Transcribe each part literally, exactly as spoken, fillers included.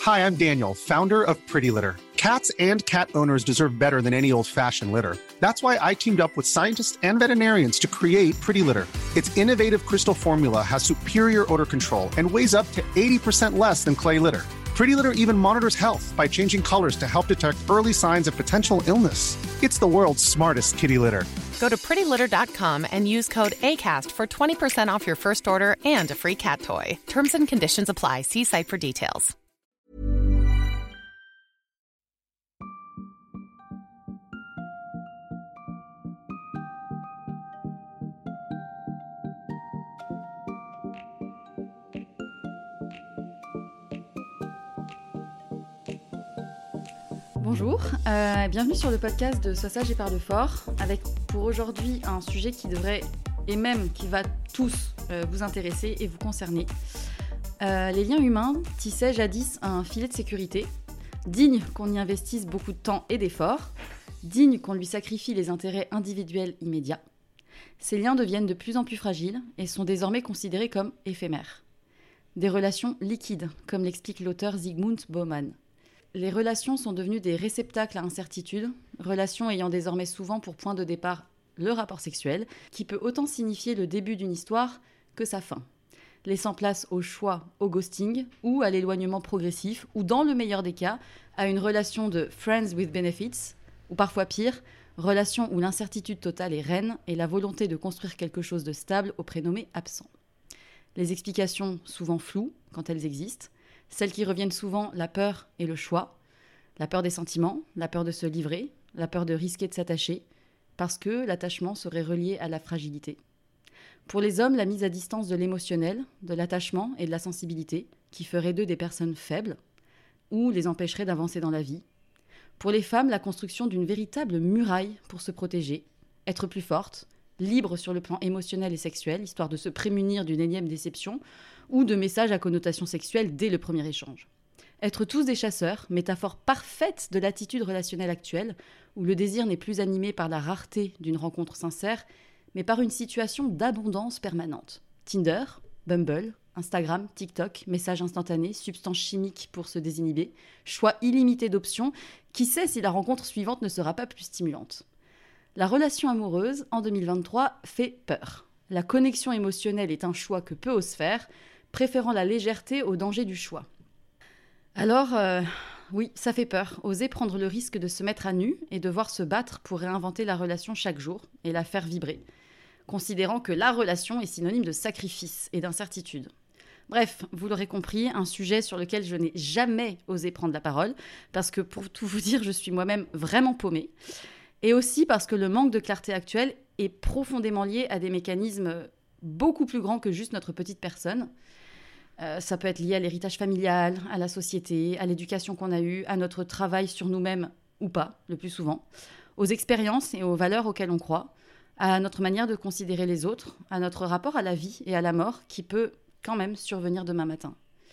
Hi, I'm Daniel, founder of Pretty Litter. Cats and cat owners deserve better than any old-fashioned litter. That's why I teamed up with scientists and veterinarians to create Pretty Litter. Its innovative crystal formula has superior odor control and weighs up to eighty percent less than clay litter. Pretty Litter even monitors health by changing colors to help detect early signs of potential illness. It's the world's smartest kitty litter. Go to pretty litter dot com and use code ACAST for twenty percent off your first order and a free cat toy. Terms and conditions apply. See site for details. Bonjour, euh, bienvenue sur le podcast de Sois sage et parle fort, avec pour aujourd'hui un sujet qui devrait, et même qui va tous euh, vous intéresser et vous concerner. Euh, les liens humains tissaient jadis un filet de sécurité, digne qu'on y investisse beaucoup de temps et d'efforts, digne qu'on lui sacrifie les intérêts individuels immédiats. Ces liens deviennent de plus en plus fragiles et sont désormais considérés comme éphémères. Des relations liquides, comme l'explique l'auteur Zygmunt Bauman. Les relations sont devenues des réceptacles à incertitude, relations ayant désormais souvent pour point de départ le rapport sexuel, qui peut autant signifier le début d'une histoire que sa fin, laissant place au choix, au ghosting, ou à l'éloignement progressif, ou dans le meilleur des cas, à une relation de friends with benefits, ou parfois pire, relation où l'incertitude totale est reine et la volonté de construire quelque chose de stable au prénommé absent. Les explications, souvent floues, quand elles existent, celles qui reviennent souvent, la peur et le choix, la peur des sentiments, la peur de se livrer, la peur de risquer de s'attacher, parce que l'attachement serait relié à la fragilité. Pour les hommes, la mise à distance de l'émotionnel, de l'attachement et de la sensibilité, qui ferait d'eux des personnes faibles, ou les empêcherait d'avancer dans la vie. Pour les femmes, la construction d'une véritable muraille pour se protéger, être plus forte, libre sur le plan émotionnel et sexuel, histoire de se prémunir d'une énième déception, ou de messages à connotation sexuelle dès le premier échange. Être tous des chasseurs, métaphore parfaite de l'attitude relationnelle actuelle, où le désir n'est plus animé par la rareté d'une rencontre sincère, mais par une situation d'abondance permanente. Tinder, Bumble, Instagram, TikTok, messages instantanés, substances chimiques pour se désinhiber, choix illimité d'options, qui sait si la rencontre suivante ne sera pas plus stimulante. La relation amoureuse, en deux mille vingt-trois, fait peur. La connexion émotionnelle est un choix que peu osent faire, préférant la légèreté au danger du choix. Alors, euh, oui, ça fait peur, oser prendre le risque de se mettre à nu et devoir se battre pour réinventer la relation chaque jour et la faire vibrer, considérant que la relation est synonyme de sacrifice et d'incertitude. Bref, vous l'aurez compris, un sujet sur lequel je n'ai jamais osé prendre la parole, parce que pour tout vous dire, je suis moi-même vraiment paumée, et aussi parce que le manque de clarté actuelle est profondément lié à des mécanismes beaucoup plus grands que juste notre petite personne. Euh, ça peut être lié à l'héritage familial, à la société, à l'éducation qu'on a eue, à notre travail sur nous-mêmes ou pas, le plus souvent, aux expériences et aux valeurs auxquelles on croit, à notre manière de considérer les autres, à notre rapport à la vie et à la mort qui peut quand même survenir demain matin.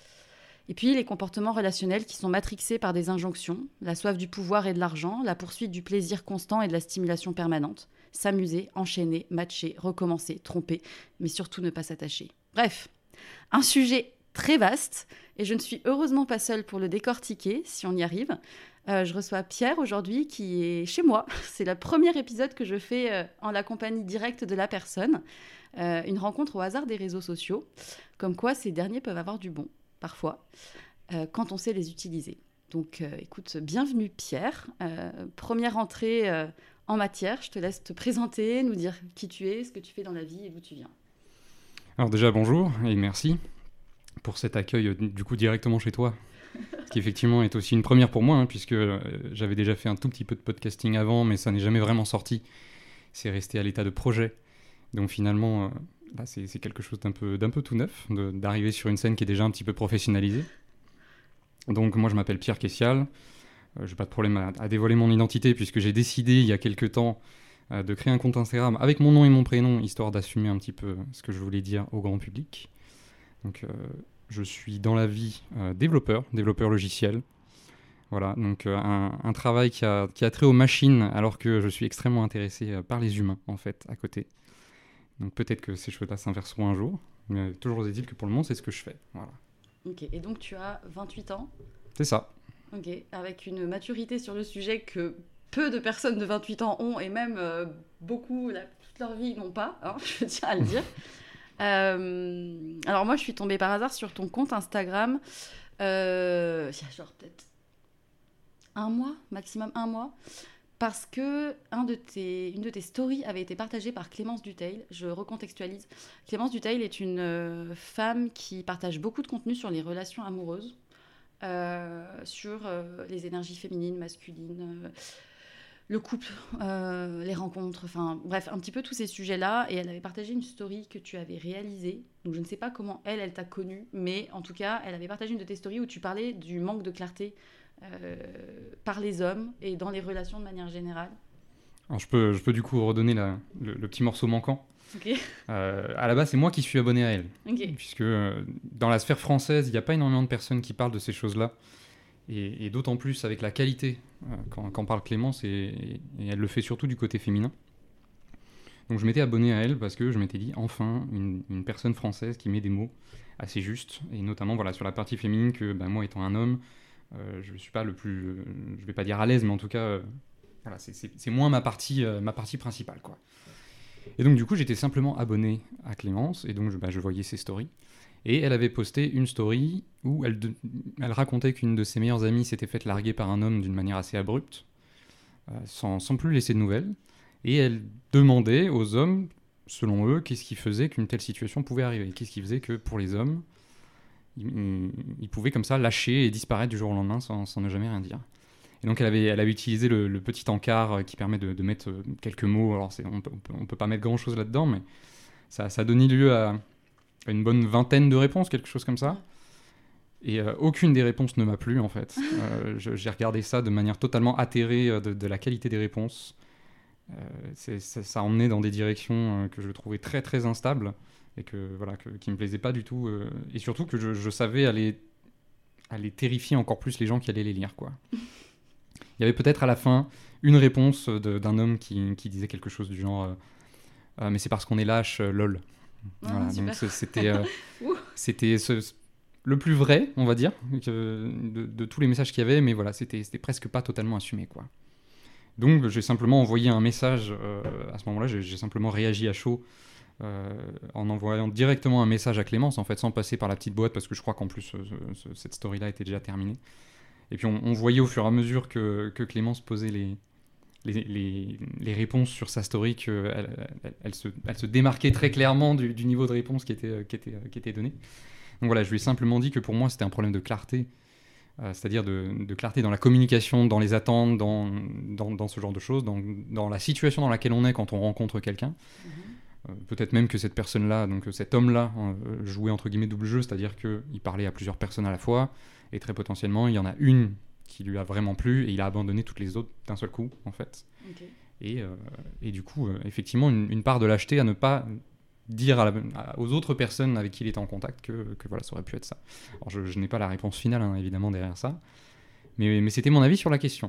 Et puis les comportements relationnels qui sont matrixés par des injonctions, la soif du pouvoir et de l'argent, la poursuite du plaisir constant et de la stimulation permanente, s'amuser, enchaîner, matcher, recommencer, tromper, mais surtout ne pas s'attacher. Bref, un sujet très vaste, et je ne suis heureusement pas seule pour le décortiquer, si on y arrive. Euh, je reçois Pierre aujourd'hui, qui est chez moi. C'est le premier épisode que je fais euh, en la compagnie directe de la personne. Euh, une rencontre au hasard des réseaux sociaux, comme quoi ces derniers peuvent avoir du bon, parfois, euh, quand on sait les utiliser. Donc euh, écoute, bienvenue Pierre. Euh, première entrée euh, en matière, je te laisse te présenter, nous dire qui tu es, ce que tu fais dans la vie et d'où tu viens. Alors déjà bonjour et merci pour cet accueil du coup directement chez toi, ce qui effectivement est aussi une première pour moi, hein, puisque euh, j'avais déjà fait un tout petit peu de podcasting avant, mais ça n'est jamais vraiment sorti, c'est resté à l'état de projet, donc finalement euh, bah, c'est, c'est quelque chose d'un peu, d'un peu tout neuf, de, d'arriver sur une scène qui est déjà un petit peu professionnalisée. Donc moi je m'appelle Pierre Kessial, euh, j'ai pas de problème à, à dévoiler mon identité puisque j'ai décidé il y a quelques temps euh, de créer un compte Instagram avec mon nom et mon prénom, histoire d'assumer un petit peu ce que je voulais dire au grand public. Donc, euh, je suis dans la vie euh, développeur, développeur logiciel. Voilà, donc euh, un, un travail qui a, qui a trait aux machines, alors que je suis extrêmement intéressé euh, par les humains, en fait, à côté. Donc peut-être que ces choses-là s'inverseront un jour, mais toujours est-il que pour le moment, c'est ce que je fais. Voilà. Ok, et donc tu as vingt-huit ans. C'est ça. Ok, avec une maturité sur le sujet que peu de personnes de vingt-huit ans ont, et même euh, beaucoup, la, toute leur vie, n'ont pas, hein, je tiens à le dire. euh, alors moi, je suis tombée par hasard sur ton compte Instagram, euh, il y a genre peut-être un mois, maximum un mois, parce que un de tes, une de tes stories avait été partagée par Clémence Dutheil. Je recontextualise. Clémence Dutheil est une euh, femme qui partage beaucoup de contenu sur les relations amoureuses, euh, sur euh, les énergies féminines, masculines, euh, le couple, euh, les rencontres, enfin bref, un petit peu tous ces sujets-là. Et elle avait partagé une story que tu avais réalisée. Donc je ne sais pas comment elle, elle t'a connue, mais en tout cas, elle avait partagé une de tes stories où tu parlais du manque de clarté Euh, par les hommes et dans les relations de manière générale. Alors je peux, je peux du coup redonner la, le, le petit morceau manquant. Okay. Euh, à la base, c'est moi qui suis abonné à elle. Okay. Puisque euh, dans la sphère française, il n'y a pas énormément de personnes qui parlent de ces choses-là. Et, et d'autant plus avec la qualité euh, quand, quand parle Clémence, et, et, et elle le fait surtout du côté féminin. Donc je m'étais abonné à elle parce que je m'étais dit, enfin, une, une personne française qui met des mots assez justes. Et notamment voilà, sur la partie féminine, que bah, moi étant un homme, Euh, je ne suis pas le plus, euh, je vais pas dire à l'aise, mais en tout cas, euh, voilà, c'est, c'est, c'est moins ma partie, euh, ma partie principale, quoi. Et donc du coup, j'étais simplement abonné à Clémence, et donc je, bah, je voyais ses stories. Et elle avait posté une story où elle, de, elle racontait qu'une de ses meilleures amies s'était faite larguer par un homme d'une manière assez abrupte, euh, sans, sans plus laisser de nouvelles. Et elle demandait aux hommes, selon eux, qu'est-ce qui faisait qu'une telle situation pouvait arriver, qu'est-ce qui faisait que pour les hommes, Il, il pouvait comme ça lâcher et disparaître du jour au lendemain sans, sans ne jamais rien dire. Et donc elle avait, elle avait utilisé le, le petit encart qui permet de, de mettre quelques mots. Alors c'est, on peut, ne peut pas mettre grand chose là-dedans, mais ça, ça a donné lieu à, à une bonne vingtaine de réponses, quelque chose comme ça. Et euh, aucune des réponses ne m'a plu en fait. Euh, je, j'ai regardé ça de manière totalement atterrée de, de la qualité des réponses. Euh, c'est, ça, ça emmenait dans des directions que je trouvais très très instables. Et que, voilà, que, qui ne me plaisait pas du tout. Euh, et surtout que je, je savais aller, aller terrifier encore plus les gens qui allaient les lire, quoi. Il y avait peut-être à la fin une réponse de, d'un homme qui, qui disait quelque chose du genre euh, euh, « mais c'est parce qu'on est lâche, euh, lol ». Voilà, ah, donc c'était, euh, c'était ce, le plus vrai, on va dire, que, de, de tous les messages qu'il y avait, mais voilà, c'était, c'était presque pas totalement assumé, quoi. Donc j'ai simplement envoyé un message, euh, à ce moment-là, j'ai, j'ai simplement réagi à chaud, Euh, en envoyant directement un message à Clémence, en fait, sans passer par la petite boîte, parce que je crois qu'en plus, euh, ce, cette story-là était déjà terminée. Et puis, on, on voyait au fur et à mesure que, que Clémence posait les, les, les, les réponses sur sa story, qu'elle elle, elle se, elle se démarquait très clairement du, du niveau de réponse qui était, qui, était, qui était donné. Donc voilà, je lui ai simplement dit que pour moi, c'était un problème de clarté, euh, c'est-à-dire de, de clarté dans la communication, dans les attentes, dans, dans, dans ce genre de choses, dans, dans la situation dans laquelle on est quand on rencontre quelqu'un. Mm-hmm. Euh, peut-être même que cette personne-là, donc cet homme-là, euh, jouait entre guillemets double jeu, c'est-à-dire qu'il parlait à plusieurs personnes à la fois, et très potentiellement, il y en a une qui lui a vraiment plu, et il a abandonné toutes les autres d'un seul coup, en fait. Okay. Et, euh, et du coup, euh, effectivement, une, une part de lâcheté à ne pas dire à la, à, aux autres personnes avec qui il était en contact que, que voilà, ça aurait pu être ça. Alors, je, je n'ai pas la réponse finale, hein, évidemment, derrière ça, mais, mais c'était mon avis sur la question.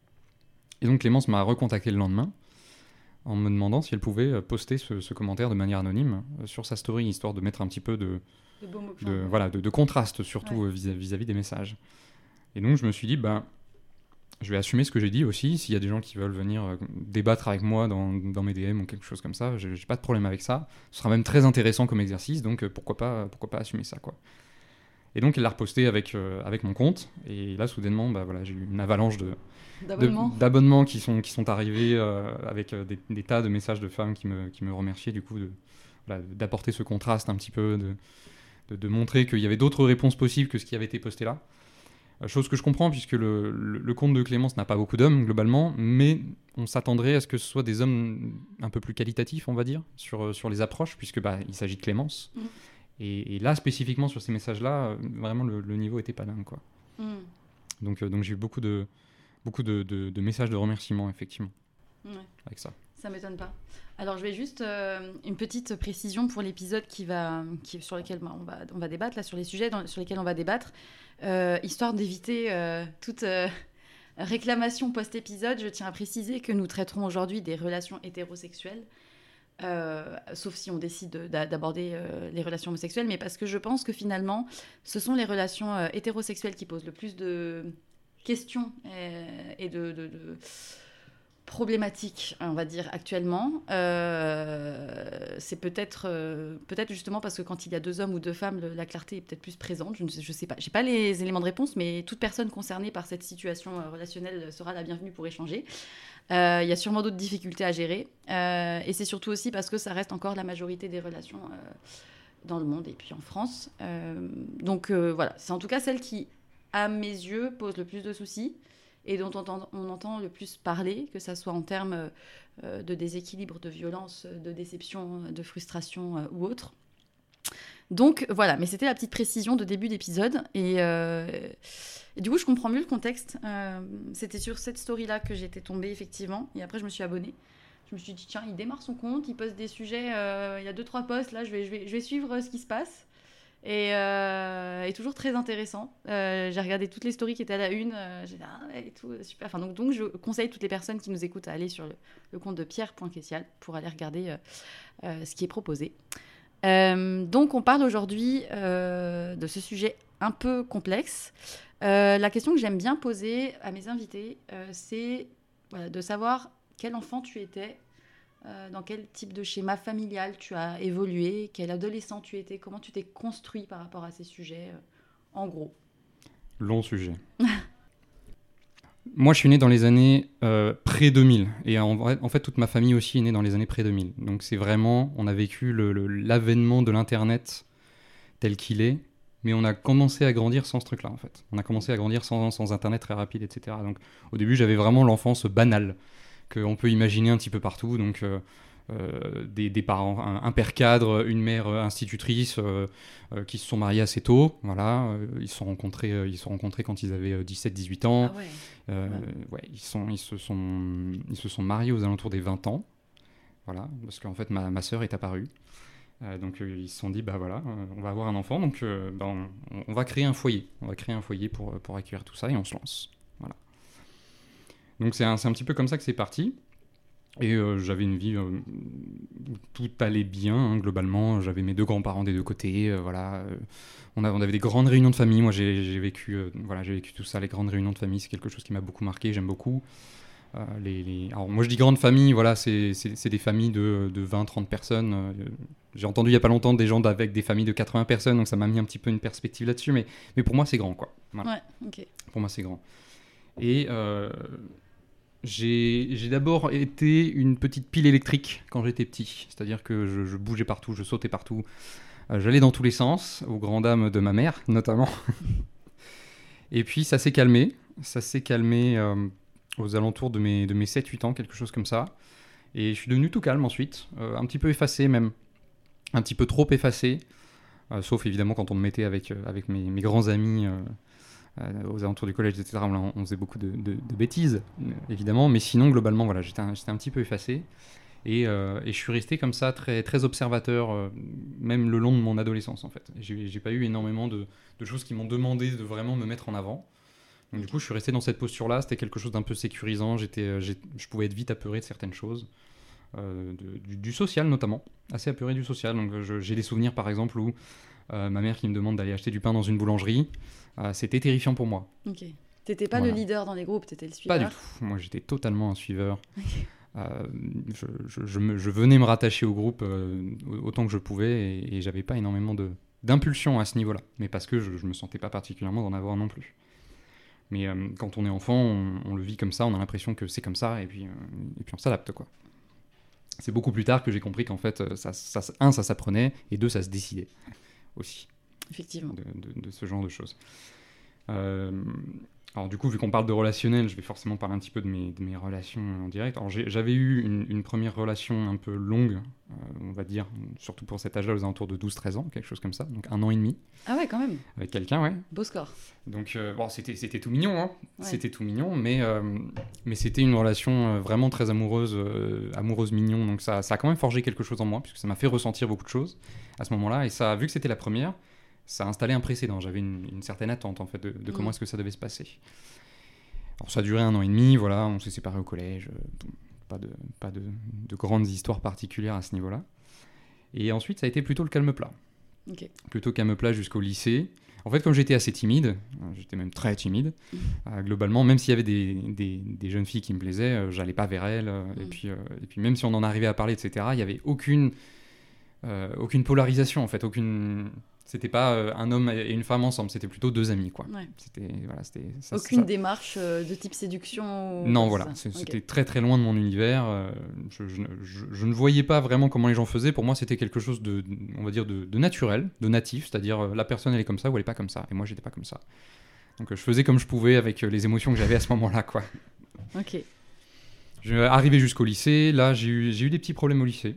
Et donc, Clémence m'a recontacté le lendemain, en me demandant si elle pouvait poster ce, ce commentaire de manière anonyme sur sa story, histoire de mettre un petit peu de, de, beaux mots, de, voilà, de, de contraste, surtout ouais. vis-à-vis, vis-à-vis des messages. Et donc je me suis dit, ben, je vais assumer ce que j'ai dit aussi, s'il y a des gens qui veulent venir débattre avec moi dans, dans mes D M ou quelque chose comme ça, j'ai, j'ai pas de problème avec ça. Ce sera même très intéressant comme exercice, donc pourquoi pas, pourquoi pas assumer ça, quoi. Et donc elle l'a reposté avec, euh, avec mon compte, et là soudainement, bah, voilà, j'ai eu une avalanche de... D'abonnements. De, d'abonnements qui sont, qui sont arrivés euh, avec euh, des, des tas de messages de femmes qui me, qui me remerciaient du coup de, voilà, d'apporter ce contraste un petit peu, de, de, de montrer qu'il y avait d'autres réponses possibles que ce qui avait été posté là. Euh, chose que je comprends puisque le, le, le compte de Clémence n'a pas beaucoup d'hommes globalement, mais on s'attendrait à ce que ce soit des hommes un peu plus qualitatifs, on va dire, sur, sur les approches, puisque bah, il s'agit de Clémence. Mmh. Et, et là, spécifiquement sur ces messages-là, vraiment le, le niveau était pas dingue, quoi. Mmh. Donc, euh, donc j'ai eu beaucoup de... Beaucoup de, de, de messages de remerciements, effectivement, ouais. Avec ça. Ça ne m'étonne pas. Alors, je vais juste euh, une petite précision pour l'épisode qui va, qui, sur lequel bah, on, va, on va débattre, là, sur les sujets dans, sur lesquels on va débattre, euh, histoire d'éviter euh, toute euh, réclamation post-épisode. Je tiens à préciser que nous traiterons aujourd'hui des relations hétérosexuelles. Euh, sauf si on décide d'aborder euh, les relations homosexuelles, mais parce que je pense que finalement, ce sont les relations euh, hétérosexuelles qui posent le plus de questions et, et de, de, de problématiques, on va dire, actuellement. Euh, c'est peut-être euh, peut-être justement parce que quand il y a deux hommes ou deux femmes, le, la clarté est peut-être plus présente. Je ne sais, je sais pas. J'ai pas les éléments de réponse, mais toute personne concernée par cette situation euh, relationnelle sera la bienvenue pour échanger. Il euh, y a sûrement d'autres difficultés à gérer. Euh, et c'est surtout aussi parce que ça reste encore la majorité des relations euh, dans le monde et puis en France. Euh, donc euh, voilà, c'est en tout cas celle qui, à mes yeux, pose le plus de soucis et dont on entend, on entend le plus parler, que ça soit en termes euh, de déséquilibre, de violence, de déception, de frustration euh, ou autre. Donc voilà, mais c'était la petite précision de début d'épisode. Et, euh, et du coup, je comprends mieux le contexte. Euh, c'était sur cette story-là que j'étais tombée, effectivement. Et après, je me suis abonnée. Je me suis dit, tiens, il démarre son compte, il poste des sujets. Euh, il y a deux, trois posts. Là, je vais, je vais, je vais suivre ce qui se passe. Et, euh, et toujours très intéressant. Euh, j'ai regardé toutes les stories qui étaient à la une. Euh, j'ai dit, ah ouais, et tout, super. Enfin, donc, donc, je conseille toutes les personnes qui nous écoutent à aller sur le, le compte de pierre point kessial pour aller regarder euh, euh, ce qui est proposé. Euh, donc, on parle aujourd'hui euh, de ce sujet un peu complexe. Euh, la question que j'aime bien poser à mes invités, euh, c'est voilà, de savoir quel enfant tu étais, euh, dans quel type de schéma familial tu as évolué, quel adolescent tu étais, comment tu t'es construit par rapport à ces sujets, euh, en gros. Long sujet. Moi, je suis né dans les années euh, pré-deux mille. Et en, vrai, en fait, toute ma famille aussi est née dans les années pré-deux mille. Donc, c'est vraiment... On a vécu le, le, l'avènement de l'Internet tel qu'il est. Mais on a commencé à grandir sans ce truc-là, en fait. On a commencé à grandir sans, sans Internet très rapide, et cetera. Donc, au début, j'avais vraiment l'enfance banale qu'on peut imaginer un petit peu partout. Donc, euh, euh, des, des parents, un, un père cadre, une mère institutrice euh, euh, qui se sont mariés assez tôt. Voilà, euh, ils se sont rencontrés, euh, ils se sont rencontrés quand ils avaient dix-sept dix-huit ans. Ah ouais. Euh, ouais. Ouais, ils, sont, ils, se sont, ils se sont mariés aux alentours des vingt ans. Voilà, parce qu'en fait, ma, ma sœur est apparue. Euh, donc euh, ils se sont dit, bah voilà, euh, on va avoir un enfant, donc euh, bah, on, on va créer un foyer. On va créer un foyer pour, pour accueillir tout ça et on se lance. Voilà. Donc c'est un, c'est un petit peu comme ça que c'est parti. Et euh, j'avais une vie euh, où tout allait bien, hein, globalement. J'avais mes deux grands-parents des deux côtés. Euh, voilà. Euh, on, a, on avait des grandes réunions de famille. Moi, j'ai, j'ai, vécu, euh, voilà, j'ai vécu tout ça. Les grandes réunions de famille, c'est quelque chose qui m'a beaucoup marqué. J'aime beaucoup. Euh, les, les... Alors, moi, je dis grandes familles. Voilà, c'est, c'est, c'est des familles de, de vingt trente personnes. Euh, j'ai entendu il n'y a pas longtemps des gens avec des familles de quatre-vingts personnes. Donc, ça m'a mis un petit peu une perspective là-dessus. Mais, mais pour moi, c'est grand, quoi. Voilà. Ouais, ok. Pour moi, c'est grand. Et... Euh, J'ai, j'ai d'abord été une petite pile électrique quand j'étais petit. C'est-à-dire que je, je bougeais partout, je sautais partout. Euh, j'allais dans tous les sens, aux grandes dames de ma mère, notamment. Et puis, ça s'est calmé. Ça s'est calmé euh, aux alentours de mes, de mes sept huit ans, quelque chose comme ça. Et je suis devenu tout calme ensuite. Euh, un petit peu effacé même. Un petit peu trop effacé. Euh, sauf évidemment quand on me mettait avec, euh, avec mes, mes grands amis... Euh, Euh, aux alentours du collège, et cetera. On, on faisait beaucoup de, de, de bêtises, euh, évidemment, mais sinon, globalement, voilà, j'étais un, j'étais un petit peu effacé. Et, euh, et je suis resté comme ça, très, très observateur, euh, même le long de mon adolescence, en fait. J'ai, j'ai pas eu énormément de, de choses qui m'ont demandé de vraiment me mettre en avant. Donc, du coup, je suis resté dans cette posture-là. C'était quelque chose d'un peu sécurisant. J'étais, j'ai, je pouvais être vite apeuré de certaines choses. Euh, de, du, du social, notamment. Assez apeuré du social. Donc, je, j'ai des souvenirs, par exemple, où euh, ma mère qui me demande d'aller acheter du pain dans une boulangerie. Euh, c'était terrifiant pour moi. Ok. T'étais pas voilà. le leader dans les groupes, t'étais le suiveur. Pas du tout. Moi, j'étais totalement un suiveur. Okay. Euh, je, je, je, me, je venais me rattacher au groupe euh, autant que je pouvais et, et j'avais pas énormément de, d'impulsion à ce niveau-là. Mais parce que je, je me sentais pas particulièrement d'en avoir non plus. Mais euh, quand on est enfant, on, on le vit comme ça, on a l'impression que c'est comme ça et puis, euh, et puis on s'adapte, quoi. C'est beaucoup plus tard que j'ai compris qu'en fait, ça, ça, un, ça s'apprenait et deux, ça se décidait aussi. Effectivement. De, de, de ce genre de choses. Euh, alors du coup, vu qu'on parle de relationnel, je vais forcément parler un petit peu de mes, de mes relations en direct. Alors j'ai, j'avais eu une, une première relation un peu longue, euh, on va dire, surtout pour cet âge-là, aux alentours de douze treize ans, quelque chose comme ça, donc un an et demi. Ah ouais, quand même. Avec quelqu'un, ouais. Beau score. Donc euh, bon, c'était, c'était tout mignon, hein. Ouais. C'était tout mignon, mais, euh, mais c'était une relation vraiment très amoureuse, euh, amoureuse mignon, donc ça, ça a quand même forgé quelque chose en moi, puisque ça m'a fait ressentir beaucoup de choses à ce moment-là, et ça, vu que c'était la première, ça a installé un précédent. J'avais une, une certaine attente en fait de, de comment mmh. est-ce que ça devait se passer. Alors ça a duré un an et demi, voilà, on s'est séparés au collège, tout, pas de, pas de, de grandes histoires particulières à ce niveau-là. Et ensuite, ça a été plutôt le calme plat. Okay. Plutôt calme plat jusqu'au lycée. En fait, comme j'étais assez timide, j'étais même très timide, mmh. euh, globalement, même s'il y avait des, des, des jeunes filles qui me plaisaient, euh, j'allais pas vers elles. Euh, mmh. et, puis, euh, et puis même si on en arrivait à parler, et cetera, il n'y avait aucune, euh, aucune polarisation, en fait. Aucune... C'était pas euh, un homme et une femme ensemble, c'était plutôt deux amis, quoi. Ouais. C'était, voilà, c'était, ça, aucune ça... démarche euh, de type séduction ou... Non, voilà, c'est, okay. C'était très très loin de mon univers. Euh, je, je, je, je ne voyais pas vraiment comment les gens faisaient. Pour moi, c'était quelque chose de, on va dire, de, de naturel, de natif, c'est-à-dire euh, la personne elle est comme ça ou elle est pas comme ça, et moi j'étais pas comme ça. Donc euh, je faisais comme je pouvais avec euh, les émotions que j'avais à ce moment-là, quoi. Ok. Je suis arrivé jusqu'au lycée. Là, j'ai eu, j'ai eu des petits problèmes au lycée.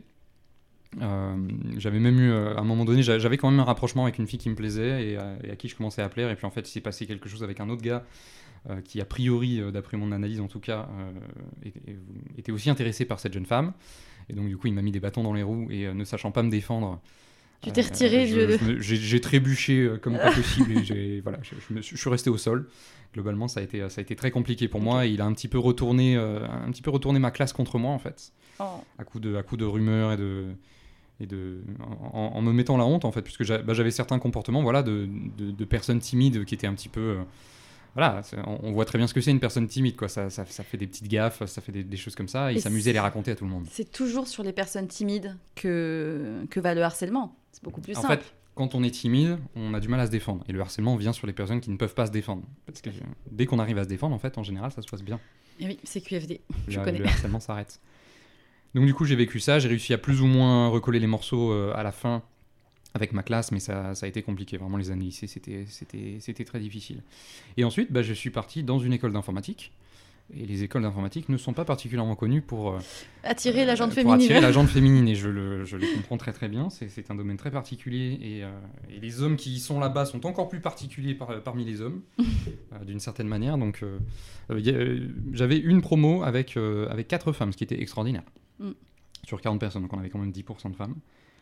Euh, j'avais même eu euh, à un moment donné j'avais quand même un rapprochement avec une fille qui me plaisait et, euh, et à qui je commençais à plaire, et puis en fait il s'est passé quelque chose avec un autre gars euh, qui a priori euh, d'après mon analyse en tout cas euh, était, était aussi intéressé par cette jeune femme, et donc du coup il m'a mis des bâtons dans les roues et euh, ne sachant pas me défendre, tu t'es retiré, euh, je, je, j'ai, j'ai trébuché euh, comme pas possible et j'ai, voilà, je, je, me suis, je suis resté au sol. Globalement ça a été, ça a été très compliqué pour okay. moi, et il a un petit peu retourné, euh, un petit peu retourné ma classe contre moi en fait, oh. à coup de, à coup de rumeurs et de et de, en, en me mettant la honte en fait, puisque j'avais, bah, j'avais certains comportements voilà, de, de, de personnes timides qui étaient un petit peu... Euh, voilà, on, on voit très bien ce que c'est une personne timide, quoi. Ça, ça, ça fait des petites gaffes, ça fait des, des choses comme ça, et, et il s'amusait à les raconter à tout le monde. C'est toujours sur les personnes timides que, que va le harcèlement, c'est beaucoup plus en simple. En fait, quand on est timide, on a du mal à se défendre, et le harcèlement vient sur les personnes qui ne peuvent pas se défendre. Parce que dès qu'on arrive à se défendre, en fait, en général, ça se passe bien. Et oui, c'est Q F D, je le, connais. Le harcèlement s'arrête. Donc du coup j'ai vécu ça, j'ai réussi à plus ou moins recoller les morceaux euh, à la fin avec ma classe, mais ça, ça a été compliqué, vraiment les années lycée c'était, c'était, c'était très difficile. Et ensuite bah, je suis parti dans une école d'informatique, et les écoles d'informatique ne sont pas particulièrement connues pour euh, attirer la gente euh, féminine. Pour attirer la gente féminine, et je le, je le comprends très très bien, c'est, c'est un domaine très particulier, et, euh, et les hommes qui y sont là-bas sont encore plus particuliers par, parmi les hommes, euh, d'une certaine manière, donc euh, euh, y a, euh, j'avais une promo avec, euh, avec quatre femmes, ce qui était extraordinaire. Mm. Sur quarante personnes, donc on avait quand même dix pour cent de femmes.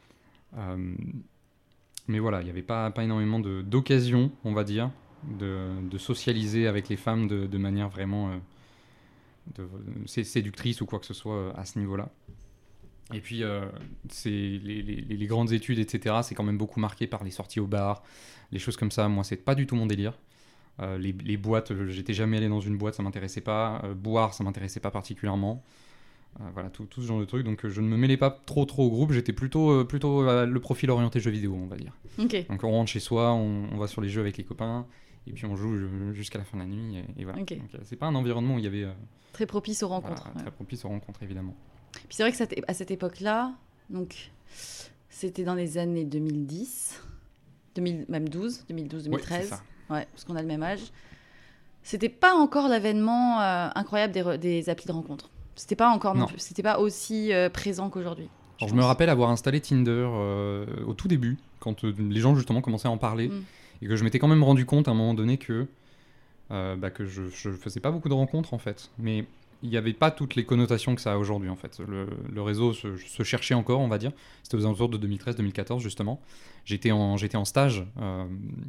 Euh, mais voilà, il n'y avait pas, pas énormément de, d'occasions, on va dire, de, de socialiser avec les femmes de, de manière vraiment euh, de, de, séductrice ou quoi que ce soit euh, à ce niveau-là. Et puis, euh, c'est les, les, les grandes études, et cetera, c'est quand même beaucoup marqué par les sorties au bar, les choses comme ça. Moi, c'est pas du tout mon délire. Euh, les, les boîtes, j'étais jamais allé dans une boîte, ça m'intéressait pas. Euh, boire, ça m'intéressait pas particulièrement. Euh, voilà, tout, tout ce genre de trucs. Donc euh, je ne me mêlais pas trop trop au groupe, j'étais plutôt, euh, plutôt euh, le profil orienté jeux vidéo, on va dire. Okay. Donc on rentre chez soi, on, on va sur les jeux avec les copains, et puis on joue jusqu'à la fin de la nuit, et, et voilà. Okay. Donc, euh, c'est pas un environnement où il y avait... Euh, très propice aux rencontres. Voilà, ouais. Très propice aux rencontres, évidemment. Puis c'est vrai que cette, à cette époque-là, donc, c'était dans les années deux mille dix, deux mille, même douze, deux mille douze deux mille treize, ouais, c'est ça. Ouais, parce qu'on a le même âge. C'était pas encore l'avènement euh, incroyable des, re- des applis de rencontres. C'était pas encore non, non plus. C'était pas aussi euh, présent qu'aujourd'hui. Je, Alors, je me rappelle avoir installé Tinder euh, au tout début, quand euh, les gens justement commençaient à en parler, mm. et que je m'étais quand même rendu compte à un moment donné que, euh, bah, que je, je faisais pas beaucoup de rencontres en fait. Mais il n'y avait pas toutes les connotations que ça a aujourd'hui en fait. Le, le réseau se, se cherchait encore, on va dire. C'était aux alentours de deux mille treize deux mille quatorze justement. J'étais en, j'étais en stage euh,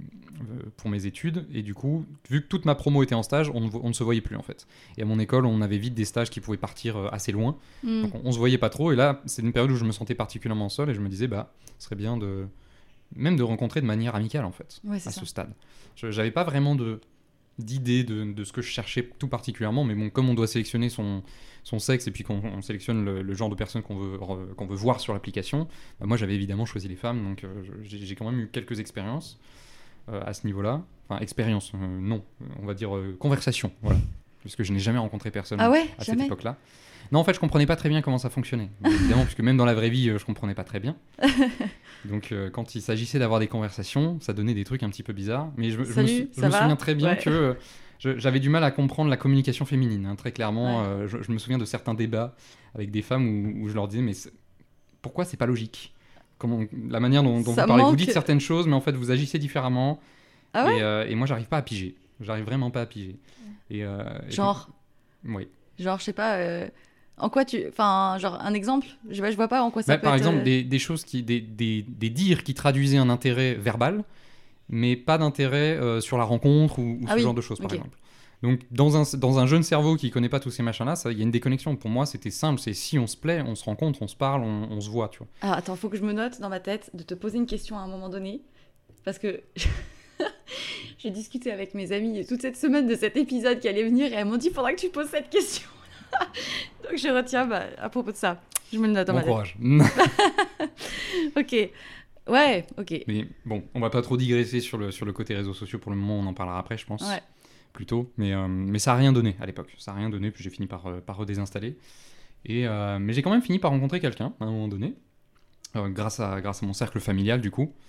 pour mes études, et du coup, vu que toute ma promo était en stage, on ne, on ne se voyait plus en fait. Et à mon école, on avait vite des stages qui pouvaient partir assez loin, mmh. donc on, on se voyait pas trop. Et là, c'est une période où je me sentais particulièrement seul, et je me disais, bah, ce serait bien de même de rencontrer de manière amicale en fait, ouais, à ça. ce stade. Je, j'avais pas vraiment de d'idée de, de ce que je cherchais tout particulièrement, mais bon, comme on doit sélectionner son, son sexe, et puis qu'on on sélectionne le, le genre de personne qu'on veut, qu'on veut voir sur l'application, bah moi j'avais évidemment choisi les femmes, donc euh, j'ai, j'ai quand même eu quelques expériences euh, à ce niveau-là. Enfin, expérience, euh, non, on va dire euh, conversation, voilà, puisque je n'ai jamais rencontré personne ah ouais, à jamais. cette époque-là. Non, en fait, je comprenais pas très bien comment ça fonctionnait. Mais évidemment, puisque même dans la vraie vie, je comprenais pas très bien. Donc, euh, quand il s'agissait d'avoir des conversations, ça donnait des trucs un petit peu bizarres. Mais je, Salut, je me, je ça me va souviens très bien ouais. que euh, je, j'avais du mal à comprendre la communication féminine. Hein, très clairement, ouais. euh, je, je me souviens de certains débats avec des femmes où, où je leur disais, mais c'est... pourquoi c'est pas logique ? Comment, la manière dont, dont vous parlez, manque... vous dites certaines choses, mais en fait, vous agissez différemment. Ah ouais et, euh, et moi, j'arrive pas à piger. J'arrive vraiment pas à piger. Et, euh, Genre et... Oui. Genre, je sais pas... Euh... En quoi tu... Enfin, genre, un exemple ? Je vois, je vois pas en quoi ça bah, peut par être... Par exemple, des, des choses qui... Des, des, des dires qui traduisaient un intérêt verbal, mais pas d'intérêt euh, sur la rencontre ou, ou ah ce oui. genre de choses, par okay. exemple. Donc, dans un, dans un jeune cerveau qui connaît pas tous ces machins-là, il y a une déconnexion. Pour moi, c'était simple. C'est si on se plaît, on se rencontre, on se parle, on, on se voit, tu vois. Ah, attends, faut que je me note dans ma tête de te poser une question à un moment donné. Parce que j'ai discuté avec mes amis toute cette semaine de cet épisode qui allait venir et elles m'ont dit, il faudra que tu poses cette question. Donc, je retiens bah, à propos de ça. Je me le note dans bon ma courage. tête. Ok. Ouais, ok. Mais bon, on va pas trop digresser sur le, sur le côté réseaux sociaux pour le moment. On en parlera après, je pense. Ouais. Plutôt, mais, euh, mais ça a rien donné à l'époque, ça a rien donné, puis j'ai fini par, euh, par redésinstaller. Et, euh, mais j'ai quand même fini par rencontrer quelqu'un à un moment donné, euh, grâce, à, grâce à mon cercle familial du coup.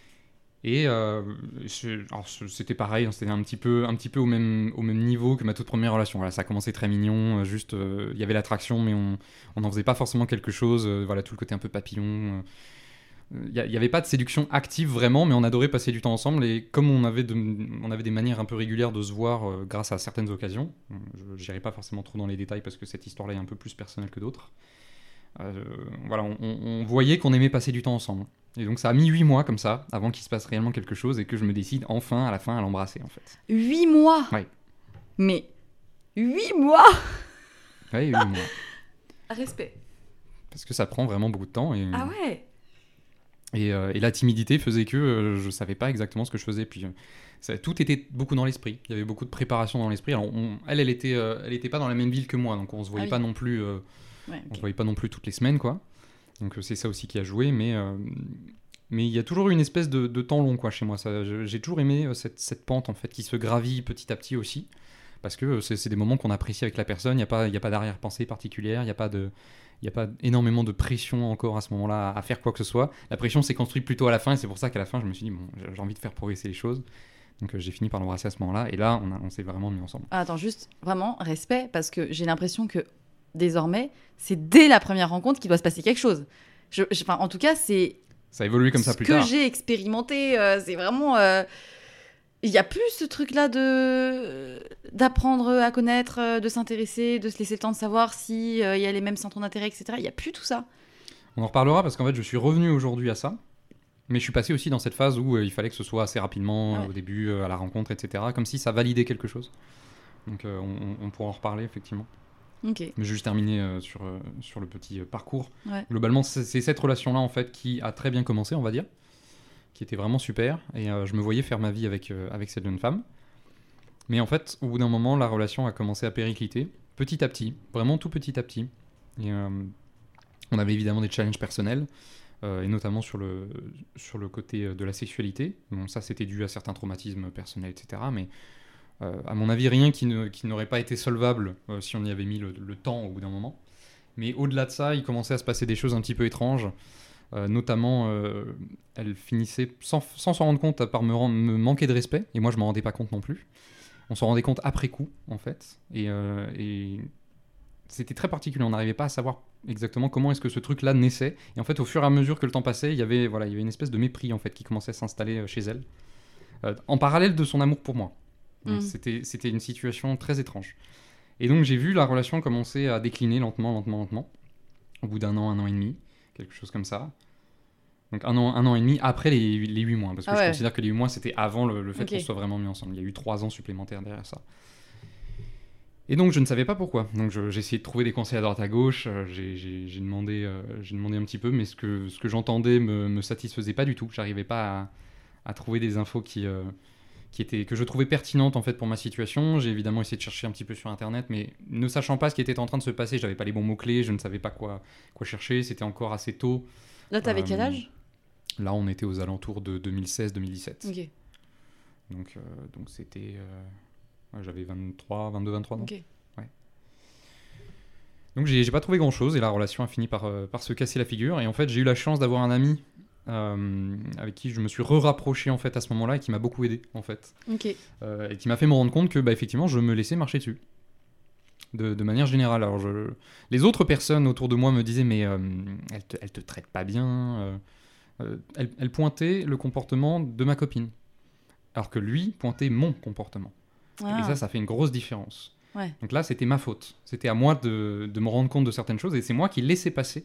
Et euh, alors, c'était pareil, c'était un petit peu, un petit peu au, même, au même niveau que ma toute première relation. Voilà, ça a commencé très mignon, juste il euh, y avait l'attraction, mais on n'en faisait pas forcément quelque chose, euh, voilà, tout le côté un peu papillon. Euh, Il n'y avait pas de séduction active vraiment, mais on adorait passer du temps ensemble. Et comme on avait, de, on avait des manières un peu régulières de se voir euh, grâce à certaines occasions, je n'irai pas forcément trop dans les détails parce que cette histoire-là est un peu plus personnelle que d'autres. Euh, voilà, on, on voyait qu'on aimait passer du temps ensemble. Et donc ça a mis huit mois comme ça, avant qu'il se passe réellement quelque chose et que je me décide enfin, à la fin, à l'embrasser en fait. Huit mois. Ouais. Mais huit mois. Ouais, huit mois. Respect. Parce que ça prend vraiment beaucoup de temps. Et... Ah ouais. Et, euh, et la timidité faisait que euh, je savais pas exactement ce que je faisais. Puis euh, ça, tout était beaucoup dans l'esprit. Il y avait beaucoup de préparation dans l'esprit. Alors, on, elle, elle était, euh, elle était pas dans la même ville que moi, donc on se voyait ah oui. pas non plus. Euh, ouais, okay. On se voyait pas non plus toutes les semaines, quoi. Donc euh, c'est ça aussi qui a joué, mais euh, mais il y a toujours eu une espèce de, de temps long, quoi, chez moi. Ça, je, j'ai toujours aimé euh, cette, cette pente en fait qui se gravit petit à petit aussi, parce que euh, c'est, c'est des moments qu'on apprécie avec la personne. Il y a pas, il y a pas d'arrière-pensée particulière. Il y a pas de Il n'y a pas énormément de pression encore à ce moment-là à faire quoi que ce soit. La pression s'est construite plutôt à la fin, et c'est pour ça qu'à la fin, je me suis dit, bon, j'ai envie de faire progresser les choses. Donc euh, j'ai fini par l'embrasser à ce moment-là, et là, on, a, on s'est vraiment mis ensemble. Ah, attends, juste, vraiment, respect, parce que j'ai l'impression que, désormais, c'est dès la première rencontre qu'il doit se passer quelque chose. Je, je, en tout cas, c'est... Ça a évolué comme ça plus tard. Ce tard. que j'ai expérimenté, euh, c'est vraiment... Euh... Il n'y a plus ce truc-là de... d'apprendre à connaître, de s'intéresser, de se laisser le temps de savoir s'il euh, y a les mêmes centres d'intérêt, et cetera. Il n'y a plus tout ça. On en reparlera parce qu'en fait, je suis revenu aujourd'hui à ça. Mais je suis passé aussi dans cette phase où euh, il fallait que ce soit assez rapidement, ouais. euh, au début, euh, à la rencontre, et cetera. Comme si ça validait quelque chose. Donc euh, on, on pourra en reparler, effectivement. Ok. Mais je vais juste terminer euh, sur, euh, sur le petit euh, parcours. Ouais. Globalement, c'est, c'est cette relation-là, en fait, qui a très bien commencé, on va dire. Qui était vraiment super, et euh, je me voyais faire ma vie avec, euh, avec cette jeune femme. Mais en fait, au bout d'un moment, la relation a commencé à péricliter, petit à petit, vraiment tout petit à petit. Et euh, on avait évidemment des challenges personnels, euh, et notamment sur le, sur le côté de la sexualité. Bon, ça, c'était dû à certains traumatismes personnels, et cetera. Mais euh, à mon avis, rien qui, ne, qui n'aurait pas été solvable euh, si on y avait mis le, le temps au bout d'un moment. Mais au-delà de ça, il commençait à se passer des choses un petit peu étranges. Euh, notamment, euh, elle finissait sans, sans s'en rendre compte par me, rendre, me manquer de respect, et moi je m'en rendais pas compte non plus. On s'en rendait compte après coup, en fait, et, euh, et c'était très particulier. On n'arrivait pas à savoir exactement comment est-ce que ce truc-là naissait. Et en fait, au fur et à mesure que le temps passait, il y avait, voilà, il y avait une espèce de mépris en fait qui commençait à s'installer chez elle, euh, en parallèle de son amour pour moi. Mmh. C'était, c'était une situation très étrange. Et donc j'ai vu la relation commencer à décliner lentement, lentement, lentement, au bout d'un an, un an et demi. Quelque chose comme ça. Donc un an, un an et demi après les, les huit mois. Parce que ah ouais. je considère que les huit mois, c'était avant le, le fait okay. qu'on soit vraiment mis ensemble. Il y a eu trois ans supplémentaires derrière ça. Et donc, je ne savais pas pourquoi. Donc, je, j'ai essayé de trouver des conseils à droite à gauche. J'ai, j'ai, j'ai, demandé, euh, j'ai demandé un petit peu, mais ce que, ce que j'entendais me, me satisfaisait pas du tout. J'arrivais pas à, à trouver des infos qui, euh, qui étaient, que je trouvais pertinentes en fait, pour ma situation. J'ai évidemment essayé de chercher un petit peu sur Internet, mais ne sachant pas ce qui était en train de se passer, j'avais pas les bons mots-clés, je ne savais pas quoi, quoi chercher. C'était encore assez tôt. Là, t'avais euh, quel âge ? Là, on était aux alentours de deux mille seize deux mille dix-sept. Ok. Donc, euh, donc c'était... Euh, ouais, j'avais vingt-trois, vingt-deux, vingt-trois ans. Ok. Ouais. Donc, j'ai, j'ai pas trouvé grand-chose et la relation a fini par, euh, par se casser la figure. Et en fait, j'ai eu la chance d'avoir un ami euh, avec qui je me suis re-rapproché en fait, à ce moment-là et qui m'a beaucoup aidé, en fait. Ok. Euh, et qui m'a fait me rendre compte que, bah, effectivement, je me laissais marcher dessus. De, de manière générale. Alors, je... Les autres personnes autour de moi me disaient « mais euh, elle, te, elle te traite pas bien euh, ». Euh, elle, elle pointait le comportement de ma copine, alors que lui pointait mon comportement. Ah. Et ça, ça fait une grosse différence. Ouais. Donc là, c'était ma faute. C'était à moi de, de me rendre compte de certaines choses, et c'est moi qui laissais passer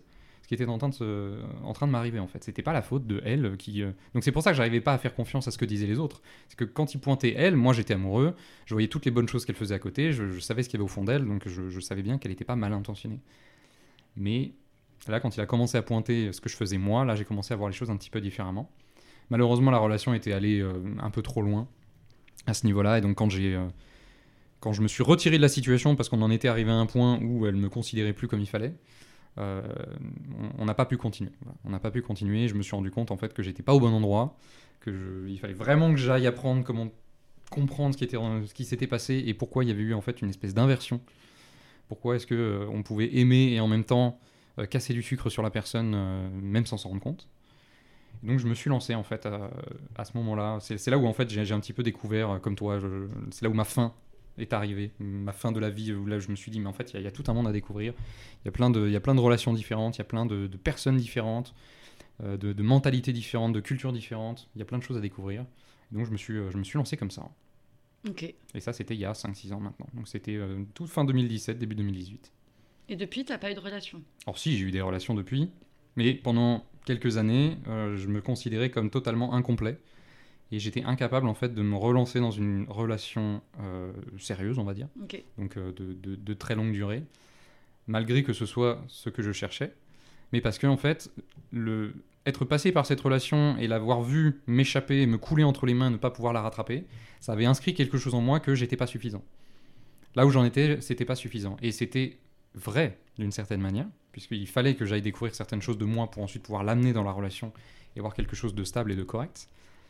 ce qui était en train de, se, en train de m'arriver en fait. C'était pas la faute de elle qui... Euh... Donc c'est pour ça que j'arrivais pas à faire confiance à ce que disaient les autres. C'est que quand ils pointaient elle, moi j'étais amoureux, je voyais toutes les bonnes choses qu'elle faisait à côté, je, je savais ce qu'il y avait au fond d'elle, donc je, je savais bien qu'elle était pas mal intentionnée. Mais là, quand il a commencé à pointer ce que je faisais moi, là j'ai commencé à voir les choses un petit peu différemment. Malheureusement, la relation était allée euh, un peu trop loin à ce niveau-là, et donc quand j'ai... Euh, quand je me suis retiré de la situation parce qu'on en était arrivé à un point où elle me considérait plus comme il fallait, Euh, on n'a pas pu continuer. Voilà. On n'a pas pu continuer. Je me suis rendu compte en fait que j'étais pas au bon endroit, que je, il fallait vraiment que j'aille apprendre comment comprendre ce qui était, ce qui s'était passé et pourquoi il y avait eu en fait une espèce d'inversion. Pourquoi est-ce que euh, on pouvait aimer et en même temps euh, casser du sucre sur la personne, euh, même sans s'en rendre compte. Et donc je me suis lancé en fait à, à ce moment-là. C'est, c'est là où en fait j'ai, j'ai un petit peu découvert, euh, comme toi, je, c'est là où ma fin est arrivée, ma fin de la vie, où là je me suis dit mais en fait il y, y a tout un monde à découvrir, il y a plein de, il y a plein de relations différentes, il y a plein de, de personnes différentes, euh, de, de mentalités différentes, de cultures différentes, il y a plein de choses à découvrir. Et donc je me suis, euh, je me suis lancé comme ça. Ok. Et ça c'était il y a cinq six ans maintenant, donc c'était euh, toute fin deux mille dix-sept, début deux mille dix-huit. Et depuis t'as pas eu de relation? Alors si, j'ai eu des relations depuis, mais pendant quelques années euh, je me considérais comme totalement incomplet. Et j'étais incapable en fait de me relancer dans une relation euh, sérieuse, on va dire, okay. donc euh, de, de, de très longue durée, malgré que ce soit ce que je cherchais, mais parce que en fait, le, être passé par cette relation et l'avoir vu m'échapper et me couler entre les mains, ne pas pouvoir la rattraper, ça avait inscrit quelque chose en moi que j'étais pas suffisant. Là où j'en étais, c'était pas suffisant, et c'était vrai d'une certaine manière, puisqu'il fallait que j'aille découvrir certaines choses de moi pour ensuite pouvoir l'amener dans la relation et avoir quelque chose de stable et de correct.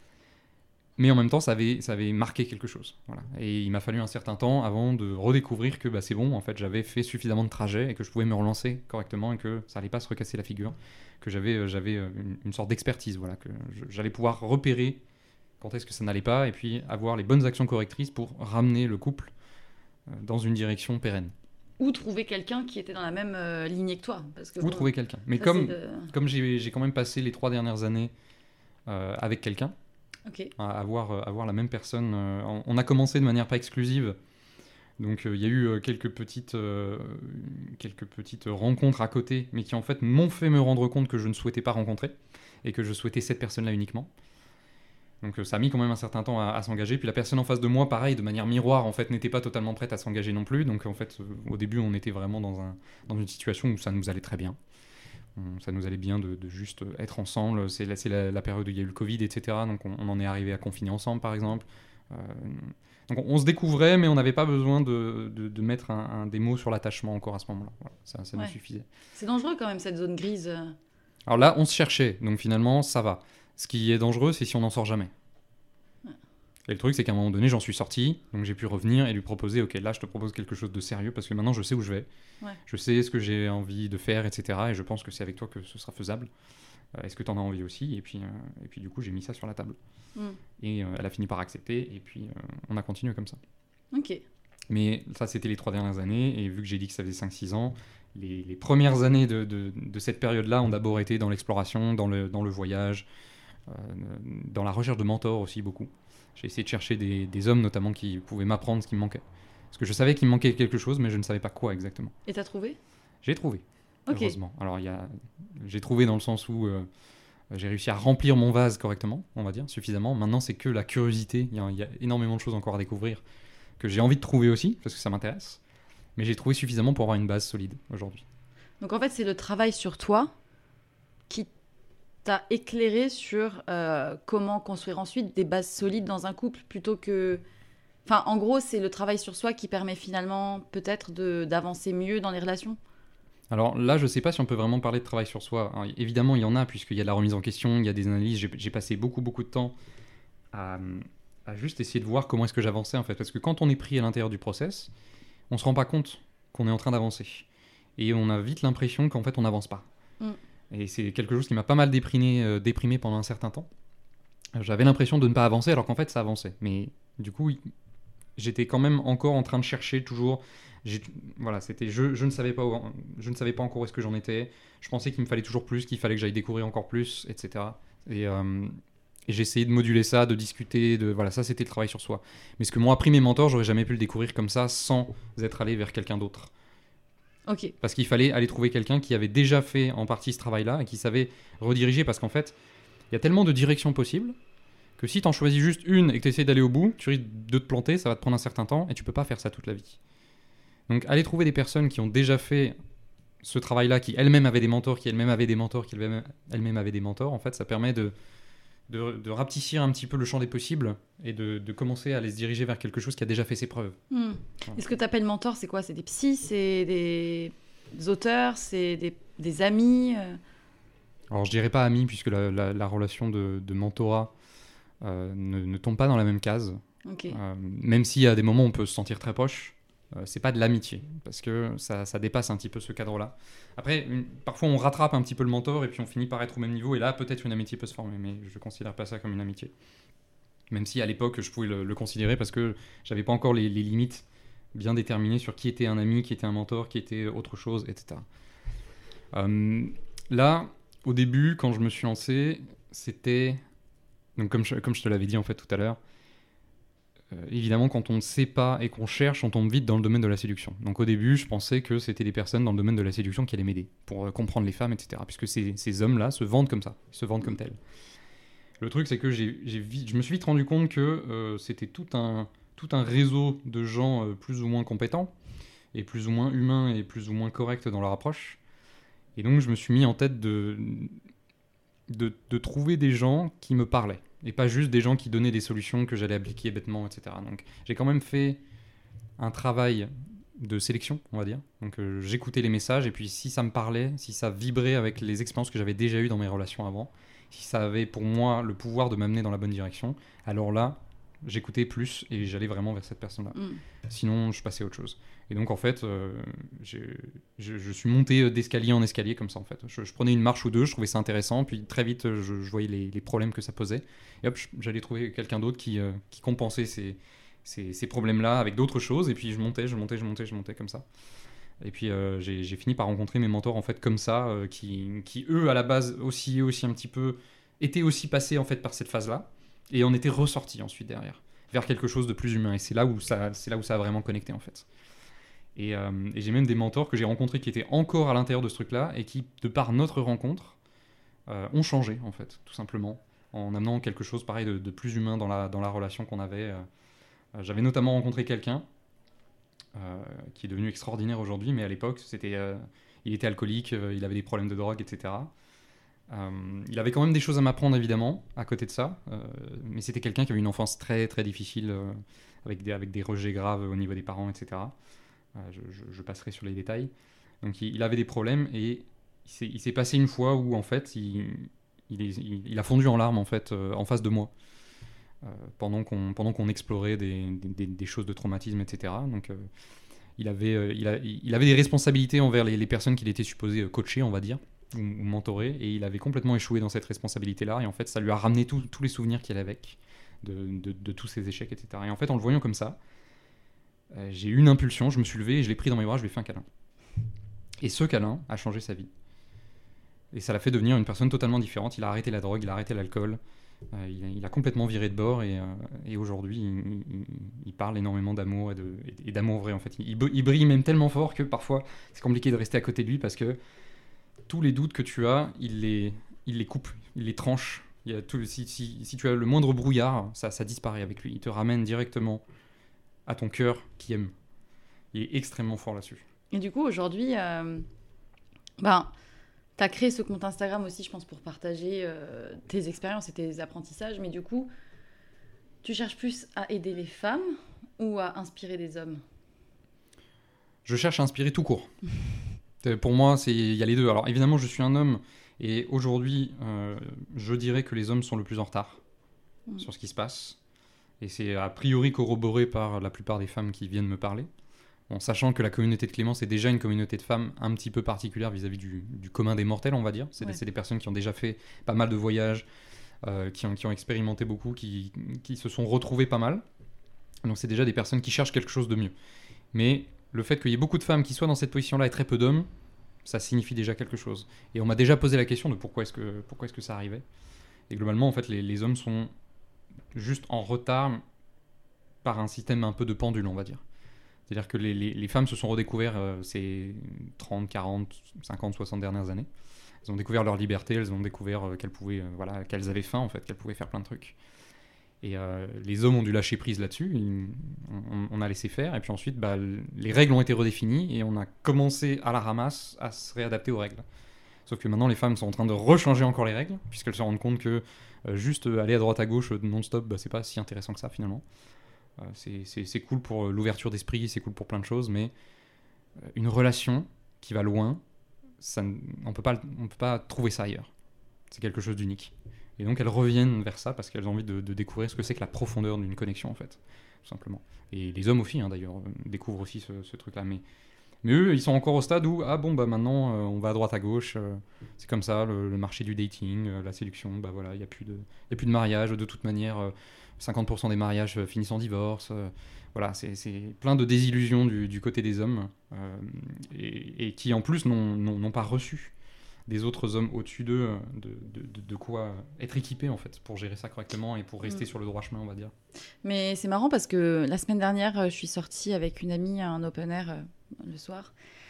Mais en même temps, ça avait, ça avait marqué quelque chose. Voilà. Et il m'a fallu un certain temps avant de redécouvrir que bah, c'est bon, en fait, j'avais fait suffisamment de trajets et que je pouvais me relancer correctement et que ça n'allait pas se recasser la figure, que j'avais, euh, j'avais une, une sorte d'expertise, voilà, que je, j'allais pouvoir repérer quand est-ce que ça n'allait pas et puis avoir les bonnes actions correctrices pour ramener le couple euh, dans une direction pérenne. Ou trouver quelqu'un qui était dans la même euh, lignée que toi. Parce que, Ou bon, trouver quelqu'un. Mais comme, de... comme j'ai, j'ai quand même passé les trois dernières années euh, avec quelqu'un, okay. à avoir, avoir la même personne. Euh, on, on a commencé de manière pas exclusive, donc il euh, y a eu euh, quelques, petites, euh, quelques petites rencontres à côté, mais qui en fait m'ont fait me rendre compte que je ne souhaitais pas rencontrer, et que je souhaitais cette personne-là uniquement. Donc euh, ça a mis quand même un certain temps à, à s'engager, puis la personne en face de moi, pareil, de manière miroir, en fait, n'était pas totalement prête à s'engager non plus, donc en fait, euh, au début, on était vraiment dans, un, dans une situation où ça nous allait très bien. Ça nous allait bien de, de juste être ensemble. C'est, la, c'est la, la période où il y a eu le Covid, et cetera. Donc on, on en est arrivé à confiner ensemble, par exemple. Euh, donc on, on se découvrait, mais on n'avait pas besoin de, de, de mettre un, un, des mots sur l'attachement encore à ce moment-là. Voilà, ça ça ouais. nous suffisait. C'est dangereux quand même, cette zone grise. Alors là, on se cherchait. Donc finalement, ça va. Ce qui est dangereux, c'est si on n'en sort jamais. Ouais. Et le truc, c'est qu'à un moment donné, j'en suis sorti. Donc j'ai pu revenir et lui proposer, ok, là, je te propose quelque chose de sérieux parce que maintenant, je sais où je vais. Ouais. Je sais ce que j'ai envie de faire, et cetera. Et je pense que c'est avec toi que ce sera faisable. Euh, est-ce que tu en as envie aussi ? Et puis, euh, et puis du coup, j'ai mis ça sur la table. Mm. Et euh, elle a fini par accepter. Et puis, euh, on a continué comme ça. Ok. Mais ça, c'était les trois dernières années. Et vu que j'ai dit que ça faisait cinq six ans, les, les premières années de, de, de cette période-là ont d'abord été dans l'exploration, dans le, dans le voyage, euh, dans la recherche de mentors aussi, beaucoup. J'ai essayé de chercher des, des hommes, notamment, qui pouvaient m'apprendre ce qui me manquait. Parce que je savais qu'il me manquait quelque chose, mais je ne savais pas quoi exactement. Et t'as trouvé ? J'ai trouvé, okay. heureusement. Alors, y a... j'ai trouvé dans le sens où euh, j'ai réussi à remplir mon vase correctement, on va dire, suffisamment. Maintenant, c'est que la curiosité. Il y, y a énormément de choses encore à découvrir que j'ai envie de trouver aussi, parce que ça m'intéresse. Mais j'ai trouvé suffisamment pour avoir une base solide aujourd'hui. Donc, en fait, c'est le travail sur toi qui t'a éclairé sur euh, comment construire ensuite des bases solides dans un couple plutôt que... Enfin, en gros, c'est le travail sur soi qui permet finalement peut-être de, d'avancer mieux dans les relations. Alors là, je ne sais pas si on peut vraiment parler de travail sur soi. Alors, évidemment, il y en a, puisqu'il y a de la remise en question, il y a des analyses. J'ai, j'ai passé beaucoup, beaucoup de temps à, à juste essayer de voir comment est-ce que j'avançais, en fait. Parce que quand on est pris à l'intérieur du process, on ne se rend pas compte qu'on est en train d'avancer. Et on a vite l'impression qu'en fait, on n'avance pas. Mm. Et c'est quelque chose qui m'a pas mal déprimé, euh, déprimé pendant un certain temps. J'avais l'impression de ne pas avancer, alors qu'en fait, ça avançait. Mais du coup... Il... j'étais quand même encore en train de chercher toujours. J'ai, voilà, c'était, je, je, ne savais pas où, je ne savais pas encore où est-ce que j'en étais. Je pensais qu'il me fallait toujours plus, qu'il fallait que j'aille découvrir encore plus, et cetera. Et, euh, et j'ai essayé de moduler ça, de discuter, de, voilà, ça c'était le travail sur soi. Mais ce que m'ont appris mes mentors, j'aurais jamais pu le découvrir comme ça sans être allé vers quelqu'un d'autre. Ok. Parce qu'il fallait aller trouver quelqu'un qui avait déjà fait en partie ce travail-là et qui savait rediriger, parce qu'en fait, il y a tellement de directions possibles que si tu en choisis juste une et que tu essaies d'aller au bout, tu risques de te planter, ça va te prendre un certain temps et tu peux pas faire ça toute la vie. Donc aller trouver des personnes qui ont déjà fait ce travail-là, qui elles-mêmes avaient des mentors, qui elles-mêmes avaient des mentors, qui elles-mêmes avaient des mentors, en fait, ça permet de, de, de rapetissir un petit peu le champ des possibles et de, de commencer à aller se diriger vers quelque chose qui a déjà fait ses preuves. Hmm. Voilà. Et ce que tu appelles mentor, c'est quoi? C'est des psys, c'est des auteurs, c'est des, des amis euh... Alors je dirais pas amis, puisque la, la, la relation de, de mentorat euh, ne, ne tombe pas dans la même case. Okay. Euh, même s'il y a des moments où on peut se sentir très proche, euh, c'est pas de l'amitié, parce que ça, ça dépasse un petit peu ce cadre-là. Après, une, parfois on rattrape un petit peu le mentor et puis on finit par être au même niveau, et là peut-être une amitié peut se former, mais je considère pas ça comme une amitié. Même si à l'époque je pouvais le, le considérer, parce que j'avais pas encore les, les limites bien déterminées sur qui était un ami, qui était un mentor, qui était autre chose, et cetera. Euh, là, au début, quand je me suis lancé, c'était... Donc comme je, comme je te l'avais dit en fait tout à l'heure, Euh, évidemment, quand on ne sait pas et qu'on cherche, on tombe vite dans le domaine de la séduction. Donc au début, je pensais que c'était des personnes dans le domaine de la séduction qui allaient m'aider pour euh, comprendre les femmes, et cetera. Puisque ces, ces hommes-là se vendent comme ça, ils se vendent comme tels. Le truc, c'est que j'ai, j'ai vite, je me suis vite rendu compte que euh, c'était tout un, tout un réseau de gens euh, plus ou moins compétents, et plus ou moins humains, et plus ou moins corrects dans leur approche. Et donc je me suis mis en tête de, de, de trouver des gens qui me parlaient. Et pas juste des gens qui donnaient des solutions que j'allais appliquer bêtement, et cetera. Donc j'ai quand même fait un travail de sélection, on va dire. Donc euh, j'écoutais les messages, et puis si ça me parlait, si ça vibrait avec les expériences que j'avais déjà eues dans mes relations avant, si ça avait pour moi le pouvoir de m'amener dans la bonne direction, alors là, j'écoutais plus et j'allais vraiment vers cette personne-là. Mm. Sinon, je passais à autre chose. Et donc en fait, euh, j'ai, je, je suis monté d'escalier en escalier comme ça en fait. Je, je prenais une marche ou deux, je trouvais ça intéressant, puis très vite je, je voyais les, les problèmes que ça posait. Et hop, j'allais trouver quelqu'un d'autre qui, euh, qui compensait ces, ces, ces problèmes-là avec d'autres choses, et puis je montais, je montais, je montais, je montais comme ça. Et puis euh, j'ai, j'ai fini par rencontrer mes mentors en fait comme ça, euh, qui, qui eux à la base aussi, aussi un petit peu, étaient aussi passés en fait par cette phase-là, et on était ressortis ensuite derrière, vers quelque chose de plus humain. Et c'est là où ça, c'est là où ça a vraiment connecté en fait. Et, euh, et j'ai même des mentors que j'ai rencontrés qui étaient encore à l'intérieur de ce truc-là et qui, de par notre rencontre, euh, ont changé, en fait, tout simplement, en amenant quelque chose pareil de, de plus humain dans la, dans la relation qu'on avait. Euh, j'avais notamment rencontré quelqu'un euh, qui est devenu extraordinaire aujourd'hui, mais à l'époque, c'était, euh, il était alcoolique, euh, il avait des problèmes de drogue, et cetera. Euh, il avait quand même des choses à m'apprendre, évidemment, à côté de ça, euh, mais c'était quelqu'un qui avait une enfance très, très difficile, euh, avec, des, avec des rejets graves au niveau des parents, et cetera. Je, je, je passerai sur les détails. Donc il, il avait des problèmes, et il s'est, il s'est passé une fois où en fait il, il, est, il, il a fondu en larmes en fait euh, en face de moi euh, pendant qu'on pendant qu'on explorait des, des, des choses de traumatisme, et cetera. Donc euh, il avait euh, il, a, il avait des responsabilités envers les, les personnes qu'il était supposé coacher, on va dire, ou, ou mentorer, et il avait complètement échoué dans cette responsabilité-là. Et en fait ça lui a ramené tous les souvenirs qu'il avait avec de, de, de tous ses échecs, et cetera. Et en fait en le voyant comme ça, Euh, j'ai eu une impulsion, je me suis levé et je l'ai pris dans mes bras, je lui ai fait un câlin. Et ce câlin a changé sa vie. Et ça l'a fait devenir une personne totalement différente. Il a arrêté la drogue, il a arrêté l'alcool, euh, il, a, il a complètement viré de bord, et, euh, et aujourd'hui il, il, il parle énormément d'amour et, de, et d'amour vrai en fait. Il, il brille même tellement fort que parfois c'est compliqué de rester à côté de lui, parce que tous les doutes que tu as, il les, il les coupe, il les tranche. Il y a tout, si, si, si tu as le moindre brouillard, ça, ça disparaît avec lui. Il te ramène directement à ton cœur qui aime. Il est extrêmement fort là-dessus. Et du coup, aujourd'hui, euh, ben, tu as créé ce compte Instagram aussi, je pense, pour partager euh, tes expériences et tes apprentissages, mais du coup, tu cherches plus à aider les femmes ou à inspirer des hommes ? Je cherche à inspirer tout court. Pour moi, il y a les deux. Alors évidemment, je suis un homme, et aujourd'hui, euh, je dirais que les hommes sont le plus en retard mmh. sur ce qui se passe. Et c'est a priori corroboré par la plupart des femmes qui viennent me parler. En sachant que la communauté de Clémence est déjà une communauté de femmes un petit peu particulière vis-à-vis du, du commun des mortels, on va dire. C'est, ouais. des, c'est des personnes qui ont déjà fait pas mal de voyages, euh, qui, ont, qui ont expérimenté beaucoup, qui, qui se sont retrouvées pas mal. Donc c'est déjà des personnes qui cherchent quelque chose de mieux. Mais le fait qu'il y ait beaucoup de femmes qui soient dans cette position-là et très peu d'hommes, ça signifie déjà quelque chose. Et on m'a déjà posé la question de pourquoi est-ce que, pourquoi est-ce que ça arrivait. Et globalement, en fait, les, les hommes sont juste en retard par un système un peu de pendule, on va dire. C'est-à-dire que les, les, les femmes se sont redécouvertes euh, ces trente, quarante, cinquante, soixante dernières années. Elles ont découvert leur liberté, elles ont découvert euh, qu'elles pouvaient, euh, voilà, qu'elles avaient faim en fait, qu'elles pouvaient faire plein de trucs. Et euh, les hommes ont dû lâcher prise là-dessus, ils, on, on a laissé faire, et puis ensuite bah, les règles ont été redéfinies et on a commencé à la ramasse à se réadapter aux règles. Sauf que maintenant les femmes sont en train de rechanger encore les règles, puisqu'elles se rendent compte que euh, juste aller à droite à gauche euh, non-stop, bah, c'est pas si intéressant que ça finalement. Euh, c'est, c'est, c'est cool pour l'ouverture d'esprit, c'est cool pour plein de choses, mais euh, une relation qui va loin, ça, on peut pas, on peut pas trouver ça ailleurs. C'est quelque chose d'unique. Et donc elles reviennent vers ça parce qu'elles ont envie de, de découvrir ce que c'est que la profondeur d'une connexion en fait, tout simplement. Et les hommes aussi hein, d'ailleurs découvrent aussi ce, ce truc-là. Mais, mais eux ils sont encore au stade où ah bon bah maintenant euh, on va à droite à gauche, euh, c'est comme ça le, le marché du dating, euh, la séduction, bah voilà il y a plus de, il y a plus de mariage de toute manière, euh, cinquante pour cent des mariages euh, finissent en divorce. Euh, voilà c'est, c'est plein de désillusions du, du côté des hommes euh, et, et qui en plus n'ont, n'ont, n'ont pas reçu des autres hommes au-dessus d'eux, de, de, de, de quoi être équipés en fait, pour gérer ça correctement et pour rester mmh. sur le droit chemin, on va dire. Mais c'est marrant parce que la semaine dernière, je suis sortie avec une amie à un open air euh, le soir.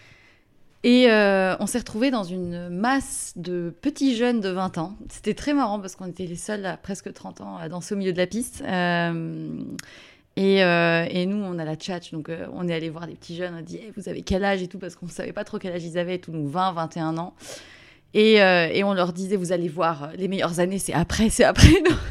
Et euh, on s'est retrouvés dans une masse de petits jeunes de vingt ans. C'était très marrant parce qu'on était les seuls à presque trente ans à danser au milieu de la piste. Euh, et, euh, et nous, on a la tchatch, donc euh, on est allé voir des petits jeunes, on a dit hey, « vous avez quel âge ?» et tout, parce qu'on ne savait pas trop quel âge ils avaient, et tout, donc vingt, vingt et un ans. Et, euh, et on leur disait, vous allez voir, les meilleures années, c'est après, c'est après.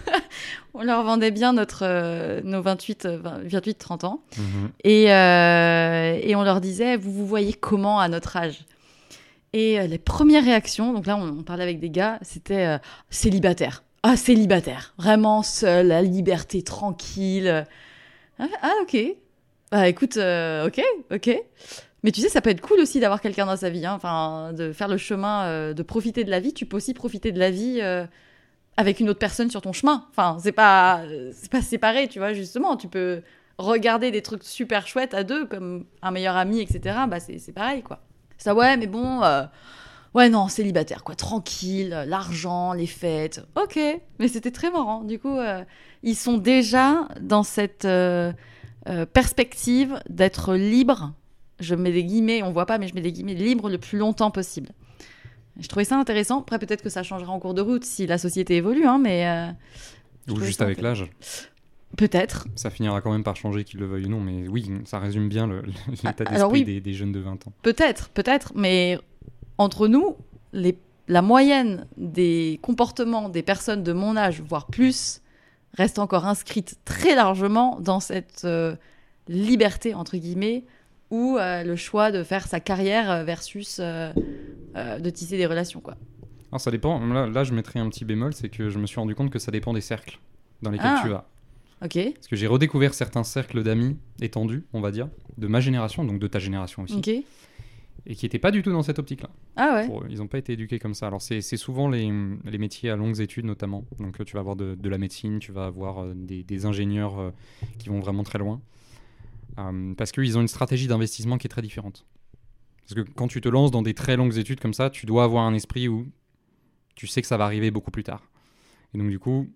On leur vendait bien notre, euh, nos vingt-huit, trente ans. Mmh. Et, euh, et on leur disait, vous vous voyez comment à notre âge ? Et euh, les premières réactions, donc là, on, on parlait avec des gars, c'était euh, célibataire. Ah, célibataire. Vraiment seul, la liberté, tranquille. Ah, ah ok. Bah écoute, euh, ok, ok. Mais tu sais, ça peut être cool aussi d'avoir quelqu'un dans sa vie, hein. Enfin, de faire le chemin, euh, de profiter de la vie. Tu peux aussi profiter de la vie euh, avec une autre personne sur ton chemin. Enfin, c'est pas, c'est pas séparé, tu vois, justement. Tu peux regarder des trucs super chouettes à deux, comme un meilleur ami, et cetera. Bah, c'est, c'est pareil, quoi. Ça, ouais, mais bon, euh, ouais, non, célibataire, quoi. Tranquille, l'argent, les fêtes. Ok, mais c'était très marrant. Du coup, euh, ils sont déjà dans cette euh, euh, perspective d'être libres. Je mets des guillemets, on voit pas, mais je mets des guillemets libre le plus longtemps possible. Je trouvais ça intéressant. Après, peut-être que ça changera en cours de route si la société évolue, hein, mais... Euh, ou juste avec l'âge. Peut-être. Ça finira quand même par changer, qu'ils le veuillent ou non, mais oui, ça résume bien le, l'état d'esprit Alors, oui, des, des jeunes de vingt ans. Peut-être, peut-être, mais entre nous, les, la moyenne des comportements des personnes de mon âge, voire plus, reste encore inscrite très largement dans cette euh, liberté, entre guillemets, ou euh, le choix de faire sa carrière versus euh, euh, de tisser des relations, quoi. Alors ça dépend, là, là je mettrais un petit bémol, c'est que je me suis rendu compte que ça dépend des cercles dans lesquels ah. tu vas. Ok. Parce que j'ai redécouvert certains cercles d'amis étendus, on va dire, de ma génération, donc de ta génération aussi, Ok. et qui n'étaient pas du tout dans cette optique-là. Ah ouais. Pour eux, ils n'ont pas été éduqués comme ça. Alors c'est, c'est souvent les, les métiers à longues études notamment, donc tu vas avoir de, de la médecine, tu vas avoir euh, des, des ingénieurs euh, qui vont vraiment très loin. Euh, parce qu'ils ont une stratégie d'investissement qui est très différente. Parce que quand tu te lances dans des très longues études comme ça, tu dois avoir un esprit où tu sais que ça va arriver beaucoup plus tard. Et donc du coup,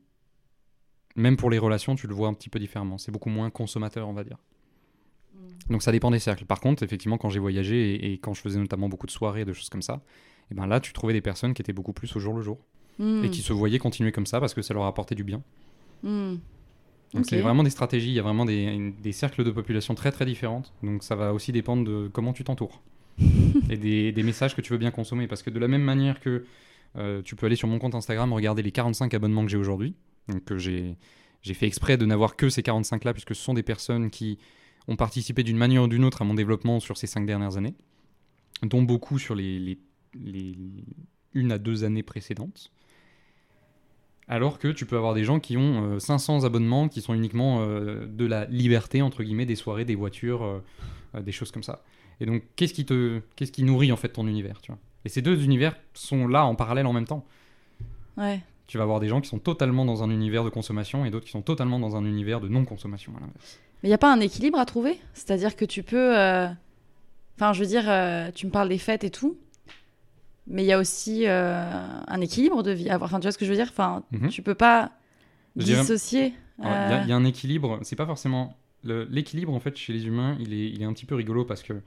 même pour les relations, tu le vois un petit peu différemment. C'est beaucoup moins consommateur, on va dire. Mmh. Donc ça dépend des cercles. Par contre, effectivement, quand j'ai voyagé et, et quand je faisais notamment beaucoup de soirées, de choses comme ça, et ben là, tu trouvais des personnes qui étaient beaucoup plus au jour le jour. Mmh. Et qui se voyaient continuer comme ça parce que ça leur apportait du bien. Mmh. Donc okay. C'est vraiment des stratégies, il y a vraiment des, des cercles de population très très différentes. Donc ça va aussi dépendre de comment tu t'entoures. Et des, des messages que tu veux bien consommer. Parce que de la même manière que euh, tu peux aller sur mon compte Instagram, regarder les quarante-cinq abonnements que j'ai aujourd'hui. Donc que j'ai, j'ai fait exprès de n'avoir que ces quarante-cinq-là, puisque ce sont des personnes qui ont participé d'une manière ou d'une autre à mon développement sur ces cinq dernières années. Dont beaucoup sur les, les, les une à deux années précédentes. Alors que tu peux avoir des gens qui ont euh, cinq cents abonnements qui sont uniquement euh, de la liberté, entre guillemets, des soirées, des voitures, euh, euh, des choses comme ça. Et donc, qu'est-ce qui, te, qu'est-ce qui nourrit en fait ton univers, tu vois ? Et ces deux univers sont là en parallèle en même temps. Ouais. Tu vas avoir des gens qui sont totalement dans un univers de consommation et d'autres qui sont totalement dans un univers de non-consommation, à l'inverse. Mais il n'y a pas un équilibre à trouver ? C'est-à-dire que tu peux... Enfin, euh... je veux dire, euh, tu me parles des fêtes et tout. Mais il y a aussi euh, un équilibre de vie. Enfin, tu vois ce que je veux dire ? Enfin, mm-hmm. Tu peux pas dissocier. Il euh... y, y a un équilibre. C'est pas forcément le, l'équilibre, en fait, chez les humains, il est, il est un petit peu rigolo parce que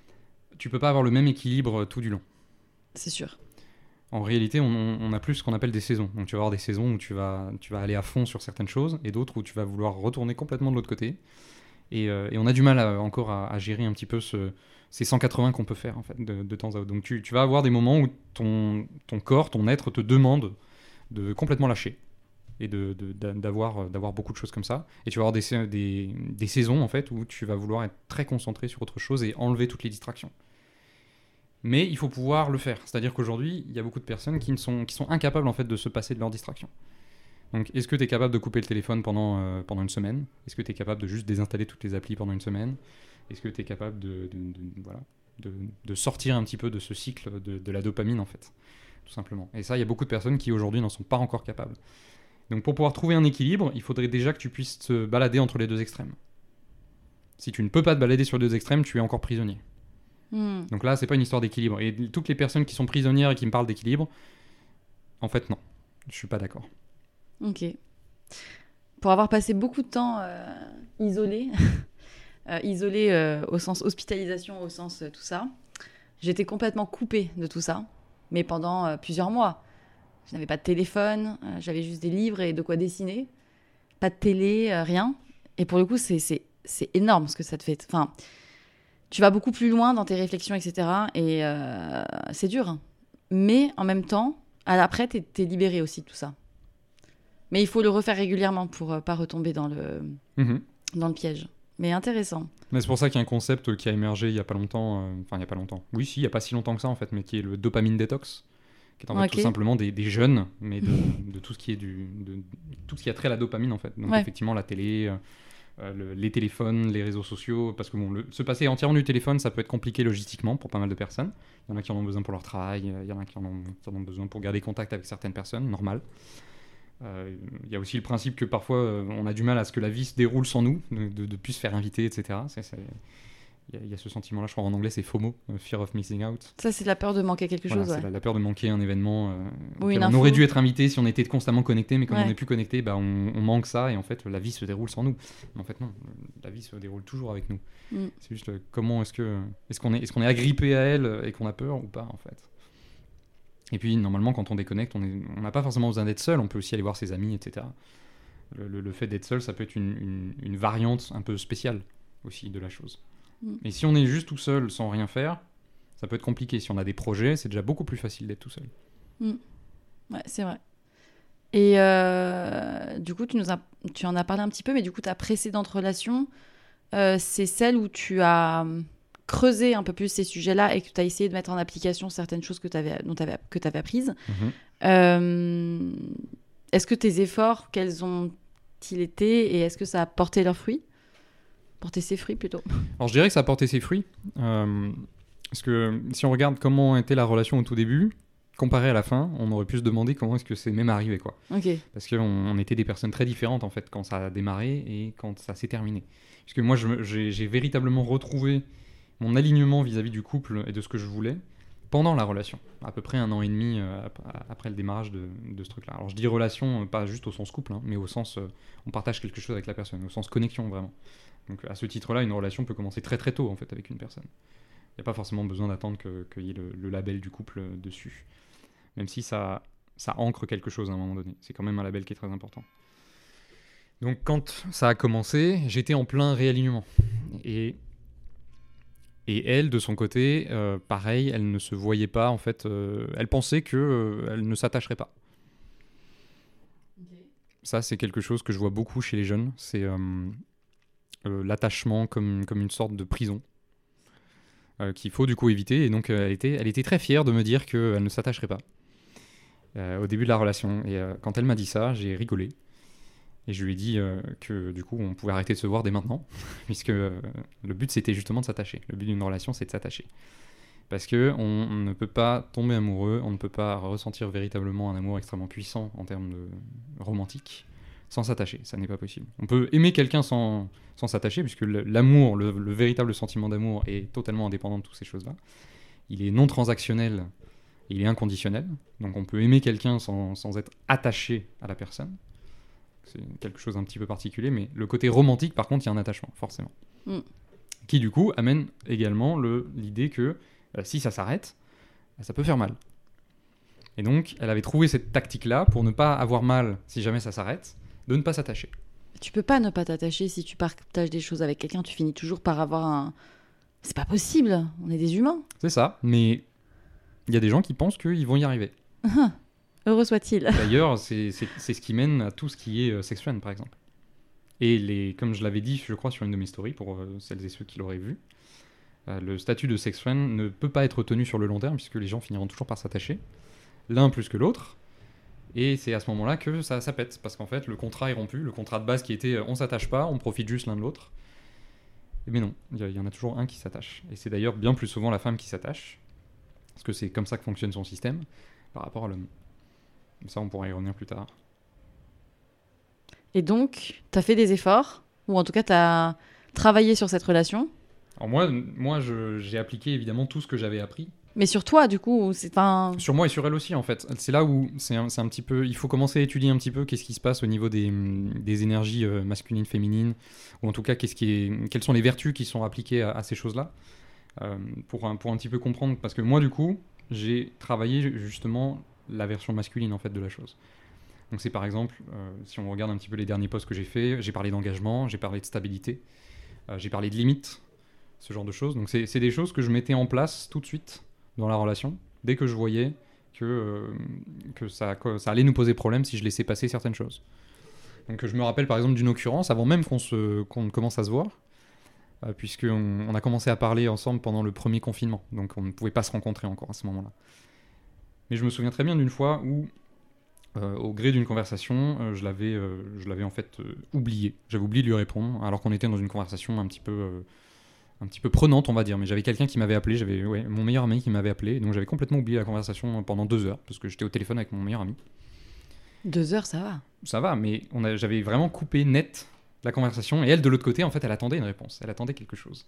tu peux pas avoir le même équilibre tout du long. C'est sûr. En réalité, on, on a plus ce qu'on appelle des saisons. Donc tu vas avoir des saisons où tu vas, tu vas aller à fond sur certaines choses et d'autres où tu vas vouloir retourner complètement de l'autre côté. Et, euh, et on a du mal à, encore à, à gérer un petit peu ce, ces cent quatre-vingts qu'on peut faire en fait, de, de temps à autre. Donc tu, tu vas avoir des moments où ton, ton corps, ton être te demande de complètement lâcher et de, de, d'avoir, d'avoir beaucoup de choses comme ça. Et tu vas avoir des, des, des saisons en fait, où tu vas vouloir être très concentré sur autre chose et enlever toutes les distractions. Mais il faut pouvoir le faire. C'est-à-dire qu'aujourd'hui, il y a beaucoup de personnes qui, ne sont, qui sont incapables en fait, de se passer de leur distraction. Donc, est-ce que tu es capable de couper le téléphone pendant, euh, pendant une semaine ? Est-ce que tu es capable de juste désinstaller toutes les applis pendant une semaine ? Est-ce que tu es capable de, de, de, voilà, de, de sortir un petit peu de ce cycle de, de la dopamine, en fait, tout simplement. Et ça, il y a beaucoup de personnes qui, aujourd'hui, n'en sont pas encore capables. Donc, pour pouvoir trouver un équilibre, il faudrait déjà que tu puisses te balader entre les deux extrêmes. Si tu ne peux pas te balader sur les deux extrêmes, tu es encore prisonnier. Mmh. Donc là, c'est pas une histoire d'équilibre. Et toutes les personnes qui sont prisonnières et qui me parlent d'équilibre, en fait, non. Je suis pas d'accord. Ok. Pour avoir passé beaucoup de temps euh, isolé, euh, isolé euh, au sens hospitalisation, au sens euh, tout ça, j'étais complètement coupée de tout ça, mais pendant euh, plusieurs mois. Je n'avais pas de téléphone, euh, j'avais juste des livres et de quoi dessiner. Pas de télé, euh, rien. Et pour le coup, c'est, c'est, c'est énorme ce que ça te fait. Enfin... Tu vas beaucoup plus loin dans tes réflexions, et cetera. Et euh, c'est dur. Mais en même temps, à l'après, t'es, t'es libéré aussi de tout ça. Mais il faut le refaire régulièrement pour ne pas retomber dans le, mmh. dans le piège. Mais intéressant. Mais c'est pour ça qu'il y a un concept qui a émergé il n'y a pas longtemps. Euh, enfin, il n'y a pas longtemps. Oui, si, il n'y a pas si longtemps que ça, en fait, mais qui est le dopamine détox. Qui est en fait okay. tout simplement des, des jeunes, mais de, de, tout ce qui est du, de tout ce qui a trait à la dopamine, en fait. Donc, ouais. effectivement, la télé... Euh, Euh, le, les téléphones, les réseaux sociaux, parce que bon, le, se passer entièrement du téléphone, ça peut être compliqué logistiquement pour pas mal de personnes. Il y en a qui en ont besoin pour leur travail, il y en a qui en ont, qui en ont besoin pour garder contact avec certaines personnes, normal. Euh, il y a aussi le principe que parfois euh, on a du mal à ce que la vie se déroule sans nous, de ne plus se faire inviter, et cetera. C'est, c'est... Il y, y a ce sentiment-là, je crois en anglais c'est FOMO, uh, Fear of Missing Out. Ça c'est la peur de manquer quelque voilà, chose. C'est ouais. la, la peur de manquer un événement. Euh, Ou une on info. aurait dû être invité si on était constamment connecté, mais comme ouais. on n'est plus connecté, bah, on, on manque ça et en fait la vie se déroule sans nous. Mais en fait non, la vie se déroule toujours avec nous. Mm. C'est juste euh, comment est-ce que est-ce qu'on est est-ce qu'on est agrippé à elle et qu'on a peur ou pas en fait. Et puis normalement quand on déconnecte, on est, on n'a pas forcément besoin d'être seul, on peut aussi aller voir ses amis, et cetera. Le, le, le fait d'être seul, ça peut être une, une, une variante un peu spéciale aussi de la chose. Mais si on est juste tout seul sans rien faire, ça peut être compliqué. Si on a des projets, c'est déjà beaucoup plus facile d'être tout seul. Mmh. Ouais, c'est vrai. Et euh, du coup, tu, nous as, tu en as parlé un petit peu, mais du coup, ta précédente relation, euh, c'est celle où tu as creusé un peu plus ces sujets-là et que tu as essayé de mettre en application certaines choses que tu avais, dont t'avais, que tu avais apprises. Mmh. Euh, est-ce que tes efforts, quels ont-ils été et est-ce que ça a porté leurs fruits ? Porter ses fruits plutôt. Alors je dirais que ça a porté ses fruits. Euh, parce que si on regarde comment était la relation au tout début, comparé à la fin, on aurait pu se demander comment est-ce que c'est même arrivé, quoi. Okay. Parce qu'on on était des personnes très différentes en fait quand ça a démarré et quand ça s'est terminé. Parce que moi je, j'ai, j'ai véritablement retrouvé mon alignement vis-à-vis du couple et de ce que je voulais pendant la relation, à peu près un an et demi euh, après le démarrage de, de ce truc-là. Alors je dis relation, pas juste au sens couple, hein, mais au sens euh, on partage quelque chose avec la personne, au sens connexion vraiment. Donc à ce titre-là, une relation peut commencer très très tôt en fait avec une personne. Il n'y a pas forcément besoin d'attendre que, qu'il y ait le, le label du couple dessus. Même si ça, ça ancre quelque chose à un moment donné. C'est quand même un label qui est très important. Donc quand ça a commencé, j'étais en plein réalignement. Et, et elle, de son côté, euh, pareil, elle ne se voyait pas en fait. Euh, elle pensait qu'elle euh, ne s'attacherait pas. Okay. Ça, c'est quelque chose que je vois beaucoup chez les jeunes. C'est... Euh, Euh, l'attachement comme, comme une sorte de prison euh, qu'il faut du coup éviter. Et donc euh, elle, était, elle était très fière de me dire qu'elle ne s'attacherait pas euh, au début de la relation. Et euh, quand elle m'a dit ça, j'ai rigolé. Et je lui ai dit euh, que du coup on pouvait arrêter de se voir dès maintenant, puisque euh, le but c'était justement de s'attacher. Le but d'une relation c'est de s'attacher. Parce qu'on on ne peut pas tomber amoureux, on ne peut pas ressentir véritablement un amour extrêmement puissant en termes de romantique sans s'attacher, ça n'est pas possible. On peut aimer quelqu'un sans, sans s'attacher, puisque l'amour, le, le véritable sentiment d'amour est totalement indépendant de toutes ces choses-là. Il est non transactionnel, il est inconditionnel, donc on peut aimer quelqu'un sans, sans être attaché à la personne. c'est quelque chose d'un petit peu particulier, mais le côté romantique, par contre, il y a un attachement, forcément. Mm. Qui, du coup, amène également le, l'idée que euh, si ça s'arrête, bah, ça peut faire mal. Et donc, elle avait trouvé cette tactique-là pour ne pas avoir mal si jamais ça s'arrête, de ne pas s'attacher. Tu peux pas ne pas t'attacher si tu partages des choses avec quelqu'un, tu finis toujours par avoir un... C'est pas possible, on est des humains. C'est ça, mais il y a des gens qui pensent qu'ils vont y arriver. Heureux soit-il. D'ailleurs, c'est, c'est, c'est ce qui mène à tout ce qui est euh, sex friend, par exemple. Et les, comme je l'avais dit, je crois, sur une de mes stories, pour euh, celles et ceux qui l'auraient vu, euh, le statut de sex friend ne peut pas être tenu sur le long terme, puisque les gens finiront toujours par s'attacher, l'un plus que l'autre. Et c'est à ce moment-là que ça, ça pète, parce qu'en fait, le contrat est rompu, le contrat de base qui était euh, on s'attache pas, on profite juste l'un de l'autre. Mais non, il y, y en a toujours un qui s'attache. Et c'est d'ailleurs bien plus souvent la femme qui s'attache, parce que c'est comme ça que fonctionne son système, par rapport à l'homme. Mais ça, on pourra y revenir plus tard. Et donc, t'as fait des efforts, ou en tout cas, t'as travaillé sur cette relation. Alors moi, moi je, j'ai appliqué évidemment tout ce que j'avais appris. Mais sur toi, du coup, c'est pas... Sur moi et sur elle aussi, en fait. C'est là où c'est un, c'est un petit peu... Il faut commencer à étudier un petit peu qu'est-ce qui se passe au niveau des, des énergies euh, masculines, féminines, ou en tout cas, qu'est-ce qui est, quelles sont les vertus qui sont appliquées à, à ces choses-là, euh, pour, un, pour un petit peu comprendre. Parce que moi, du coup, j'ai travaillé justement la version masculine, en fait, de la chose. Donc c'est par exemple, euh, si on regarde un petit peu les derniers posts que j'ai faits, j'ai parlé d'engagement, j'ai parlé de stabilité, euh, j'ai parlé de limites, ce genre de choses. Donc c'est, c'est des choses que je mettais en place tout de suite dans la relation, dès que je voyais que, euh, que, ça, que ça allait nous poser problème si je laissais passer certaines choses. Donc je me rappelle par exemple d'une occurrence, avant même qu'on, se, qu'on commence à se voir, euh, puisqu'on on a commencé à parler ensemble pendant le premier confinement, donc on ne pouvait pas se rencontrer encore à ce moment-là. Mais je me souviens très bien d'une fois où, euh, au gré d'une conversation, euh, je, l'avais, euh, je l'avais en fait euh, oublié. J'avais oublié de lui répondre, alors qu'on était dans une conversation un petit peu... Euh, un petit peu prenante, on va dire, mais j'avais quelqu'un qui m'avait appelé, j'avais ouais, mon meilleur ami qui m'avait appelé, donc j'avais complètement oublié la conversation pendant deux heures, parce que j'étais au téléphone avec mon meilleur ami. Deux heures, ça va. Ça va, mais on a, j'avais vraiment coupé net la conversation, et elle, de l'autre côté, en fait, elle attendait une réponse, elle attendait quelque chose,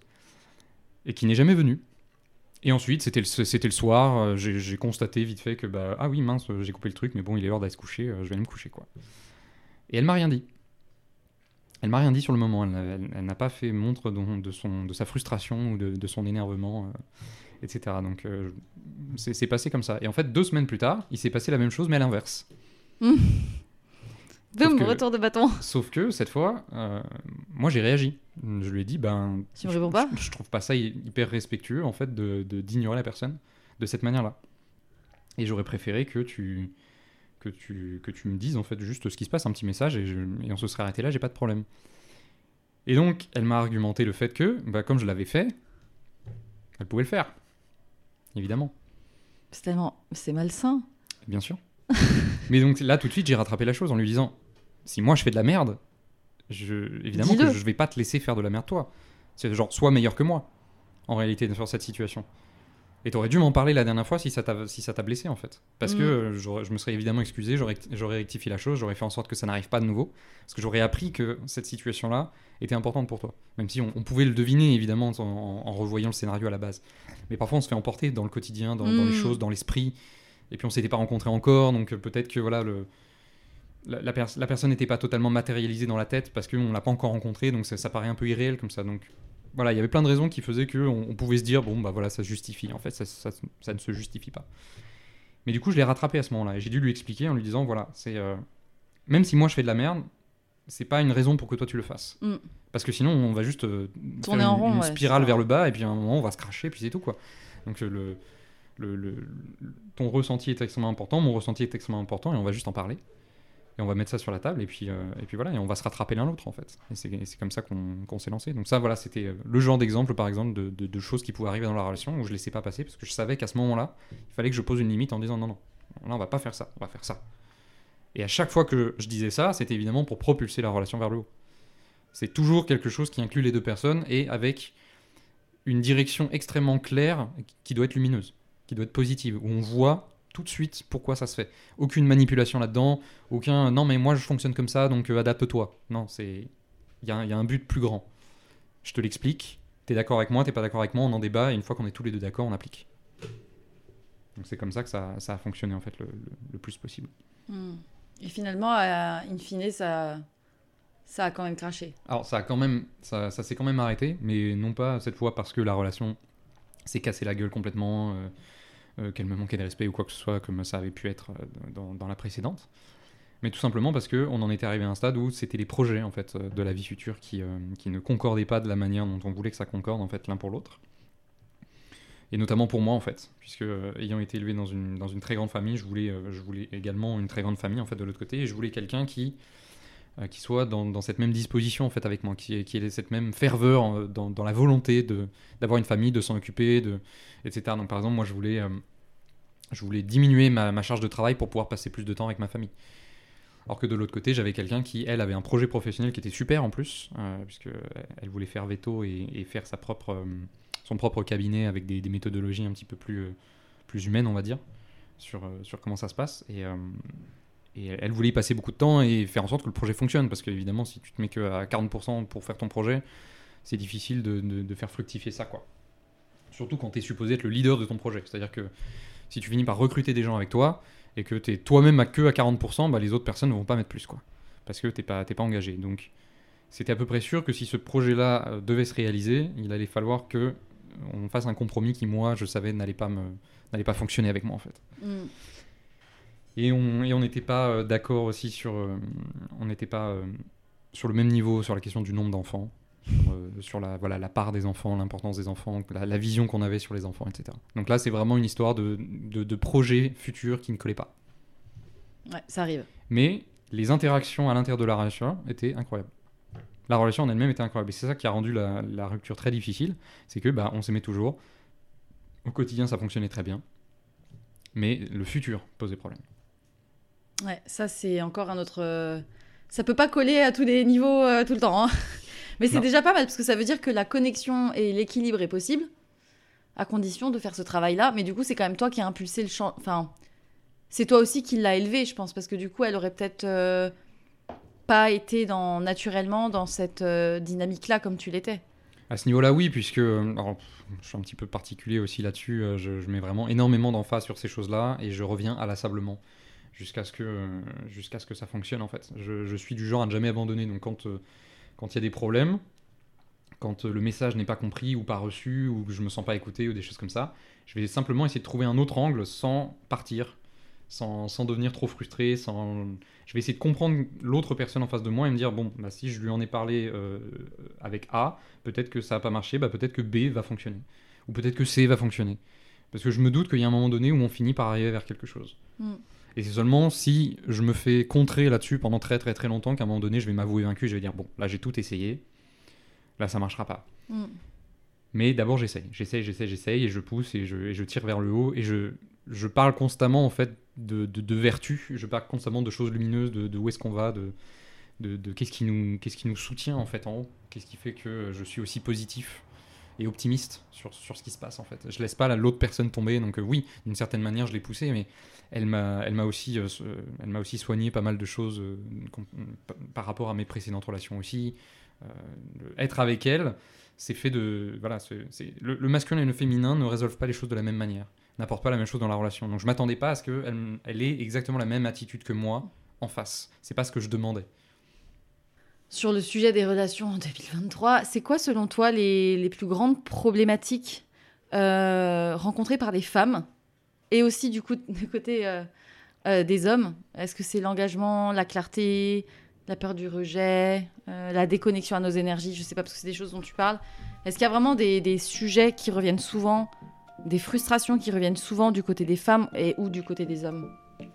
et qui n'est jamais venue. Et ensuite, c'était le, c'était le soir, euh, j'ai, j'ai constaté vite fait que, bah, ah oui, mince, j'ai coupé le truc, mais bon, il est l'heure d'aller se coucher, euh, je vais aller me coucher, quoi. Et elle m'a rien dit. Elle m'a rien dit sur le moment, elle, elle, elle n'a pas fait montre de, de, son, de sa frustration ou de, de son énervement, euh, et cetera. Donc euh, c'est, c'est passé comme ça. Et en fait, deux semaines plus tard, il s'est passé la même chose, mais à l'inverse. Mmh. Boum, que, retour de bâton. Sauf que, cette fois, euh, moi j'ai réagi. Je lui ai dit, ben... Tu me réponds pas ? je, je trouve pas ça hyper respectueux, en fait, de, de, d'ignorer la personne de cette manière-là. Et j'aurais préféré que tu... Que tu, que tu me dises en fait juste ce qui se passe, un petit message, et, je, et on se serait arrêté là, j'ai pas de problème. Et donc, elle m'a argumenté le fait que, bah, comme je l'avais fait, elle pouvait le faire. Évidemment. C'est tellement... C'est malsain. Bien sûr. Mais donc là, tout de suite, j'ai rattrapé la chose en lui disant, si moi je fais de la merde, je, évidemment Dis-le. que je vais pas te laisser faire de la merde toi. C'est genre, sois meilleur que moi, en réalité, sur cette situation. Et t'aurais dû m'en parler la dernière fois si ça t'a, si ça t'a blessé en fait. Parce mmh. que euh, je me serais évidemment excusé, j'aurais, j'aurais rectifié la chose, j'aurais fait en sorte que ça n'arrive pas de nouveau. Parce que j'aurais appris que cette situation-là était importante pour toi. Même si on, on pouvait le deviner évidemment en, en revoyant le scénario à la base. Mais parfois on se fait emporter dans le quotidien, dans, mmh. dans les choses, dans l'esprit. Et puis on s'était pas rencontrés encore, donc euh, peut-être que voilà, le, la, la, pers- la personne n'était pas totalement matérialisée dans la tête parce qu'on l'a pas encore rencontré, donc ça, ça paraît un peu irréel comme ça. Donc voilà, il y avait plein de raisons qui faisaient qu'on on pouvait se dire, bon, bah voilà, ça se justifie. En fait, ça, ça, ça ne se justifie pas. Mais du coup, je l'ai rattrapé à ce moment-là. Et j'ai dû lui expliquer en lui disant, voilà, c'est euh, même si moi je fais de la merde, c'est pas une raison pour que toi tu le fasses. Mm. Parce que sinon, on va juste euh, faire une, rond, une ouais, spirale vers le bas, et puis à un moment, on va se cracher, puis c'est tout, quoi. Donc, euh, le, le, le, ton ressenti est extrêmement important, mon ressenti est extrêmement important, et on va juste en parler. Et on va mettre ça sur la table, et puis, euh, et puis voilà, et on va se rattraper l'un l'autre, en fait. Et c'est, et c'est comme ça qu'on, qu'on s'est lancé. Donc ça, voilà, c'était le genre d'exemple, par exemple, de, de, de choses qui pouvaient arriver dans la relation, où je ne laissais pas passer, parce que je savais qu'à ce moment-là, il fallait que je pose une limite en disant, non, non, là, on va pas faire ça, on va faire ça. Et à chaque fois que je disais ça, c'était évidemment pour propulser la relation vers le haut. C'est toujours quelque chose qui inclut les deux personnes, et avec une direction extrêmement claire, qui doit être lumineuse, qui doit être positive, où on voit tout de suite pourquoi ça se fait. Aucune manipulation là-dedans, aucun non mais moi je fonctionne comme ça donc euh, adapte-toi. Non, c'est il y, y a un but plus grand. Je te l'explique, t'es d'accord avec moi, t'es pas d'accord avec moi, on en débat et une fois qu'on est tous les deux d'accord, on applique. Donc c'est comme ça que ça, ça a fonctionné en fait le, le, le plus possible. Mmh. Et finalement, euh, in fine, ça, ça a quand même craché. Alors ça a quand même, ça, ça s'est quand même arrêté, mais non pas cette fois parce que la relation s'est cassée la gueule complètement, euh, euh, qu'elle me manquait de respect ou quoi que ce soit, comme ça avait pu être euh, dans, dans la précédente. Mais tout simplement parce qu'on en était arrivé à un stade où c'était les projets en fait, de la vie future qui, euh, qui ne concordaient pas de la manière dont on voulait que ça concorde en fait, l'un pour l'autre. Et notamment pour moi en fait, puisque euh, ayant été élevé dans une, dans une très grande famille, je voulais, euh, je voulais également une très grande famille en fait, de l'autre côté, et je voulais quelqu'un qui, euh, qui soit dans, dans cette même disposition en fait, avec moi, qui, qui ait cette même ferveur euh, dans, dans la volonté de, d'avoir une famille, de s'en occuper, de, et cetera. Donc par exemple, moi je voulais, euh, je voulais diminuer ma, ma charge de travail pour pouvoir passer plus de temps avec ma famille. Alors que de l'autre côté, j'avais quelqu'un qui, elle, avait un projet professionnel qui était super en plus, euh, puisqu'elle voulait faire veto et, et faire sa propre, euh, son propre cabinet avec des, des méthodologies un petit peu plus, euh, plus humaines, on va dire, sur, euh, sur comment ça se passe. Et, euh, et elle voulait y passer beaucoup de temps et faire en sorte que le projet fonctionne, parce qu'évidemment, si tu te mets qu'à quarante pour cent pour faire ton projet, c'est difficile de, de, de faire fructifier ça, quoi. Surtout quand tu es supposé être le leader de ton projet. C'est-à-dire que si tu finis par recruter des gens avec toi, et que tu es toi-même à que à quarante pour cent, bah les autres personnes ne vont pas mettre plus, quoi. Parce que tu n'es pas, t'es pas engagé. Donc, c'était à peu près sûr que si ce projet-là euh, devait se réaliser, il allait falloir qu'on fasse un compromis qui, moi, je savais, n'allait pas, me, n'allait pas fonctionner avec moi, en fait. Mm. Et on et on n'était pas euh, d'accord aussi sur... Euh, on n'était pas euh, sur le même niveau sur la question du nombre d'enfants. Sur, euh, sur la, voilà, la part des enfants, l'importance des enfants, la, la vision qu'on avait sur les enfants, et cetera. Donc là, c'est vraiment une histoire de, de, de projet futur qui ne collait pas. Ouais, ça arrive. Mais les interactions à l'intérieur de la relation étaient incroyables. La relation en elle-même était incroyable. Et c'est ça qui a rendu la, la rupture très difficile. C'est que bah, on s'aimait toujours. Au quotidien, ça fonctionnait très bien. Mais le futur posait problème. Ouais, ça, c'est encore un autre... Euh... Ça peut pas coller à tous les niveaux euh, tout le temps, hein. Mais c'est non. déjà pas mal, parce que ça veut dire que la connexion et l'équilibre est possible, à condition de faire ce travail-là. Mais du coup, c'est quand même toi qui as impulsé le champ... Enfin, c'est toi aussi qui l'as élevé, je pense, parce que du coup, elle aurait peut-être euh, pas été dans, naturellement dans cette euh, dynamique-là comme tu l'étais. À ce niveau-là, oui, puisque... Alors, je suis un petit peu particulier aussi là-dessus. Je, je mets vraiment énormément d'emphase sur ces choses-là, et je reviens inlassablement jusqu'à ce que, jusqu'à ce que ça fonctionne, en fait. Je, je suis du genre à ne jamais abandonner, donc quand... Euh, Quand il y a des problèmes, quand le message n'est pas compris ou pas reçu, ou que je me sens pas écouté, ou des choses comme ça, je vais simplement essayer de trouver un autre angle sans partir, sans, sans devenir trop frustré. Sans... Je vais essayer de comprendre l'autre personne en face de moi et me dire, bon, bah, si je lui en ai parlé euh, avec A, peut-être que ça n'a pas marché, bah, peut-être que B va fonctionner. Ou peut-être que C va fonctionner. Parce que je me doute qu'il y a un moment donné où on finit par arriver vers quelque chose. Mm. Et c'est seulement si je me fais contrer là-dessus pendant très très très longtemps qu'à un moment donné je vais m'avouer vaincu, je vais dire bon, là j'ai tout essayé, là ça marchera pas. Mm. Mais d'abord j'essaye, j'essaye, j'essaye, j'essaye et je pousse et je, et je tire vers le haut et je, je parle constamment en fait de, de, de vertu, je parle constamment de choses lumineuses, de, de où est-ce qu'on va, de, de, de qu'est-ce qui nous, qu'est-ce qui nous soutient en fait en haut, qu'est-ce qui fait que je suis aussi positif et optimiste sur, sur ce qui se passe en fait. Je laisse pas la, l'autre personne tomber, donc euh, oui, d'une certaine manière je l'ai poussée, mais elle m'a, elle m'a aussi, euh, elle m'a aussi soigné pas mal de choses euh, com- par rapport à mes précédentes relations aussi. Euh, être avec elle, c'est fait de, voilà, c'est, c'est, le, le masculin et le féminin ne résolvent pas les choses de la même manière, n'apportent pas la même chose dans la relation. Donc je m'attendais pas à ce qu'elle elle ait exactement la même attitude que moi en face. C'est pas ce que je demandais. Sur le sujet des relations en deux mille vingt-trois, c'est quoi selon toi les, les plus grandes problématiques euh, rencontrées par les femmes et aussi du coup du côté euh, euh, des hommes? Est-ce que c'est l'engagement, la clarté, la peur du rejet, euh, la déconnexion à nos énergies? Je sais pas parce que c'est des choses dont tu parles. Est-ce qu'il y a vraiment des, des sujets qui reviennent souvent, des frustrations qui reviennent souvent du côté des femmes et ou du côté des hommes?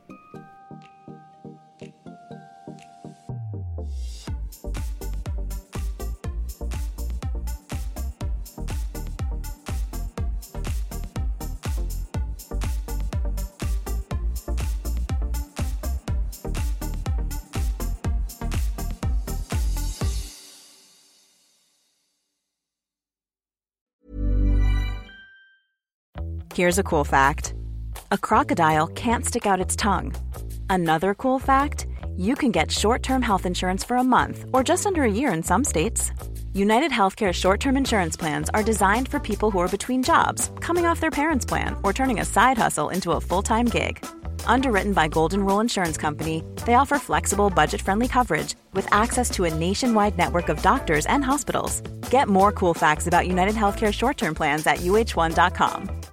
Here's a cool fact. A crocodile can't stick out its tongue. Another cool fact, you can get short-term health insurance for a month or just under a year in some states. United Healthcare short-term insurance plans are designed for people who are between jobs, coming off their parents' plan, or turning a side hustle into a full-time gig. Underwritten by Golden Rule Insurance Company, they offer flexible, budget-friendly coverage with access to a nationwide network of doctors and hospitals. Get more cool facts about United Healthcare short-term plans at U H one dot com.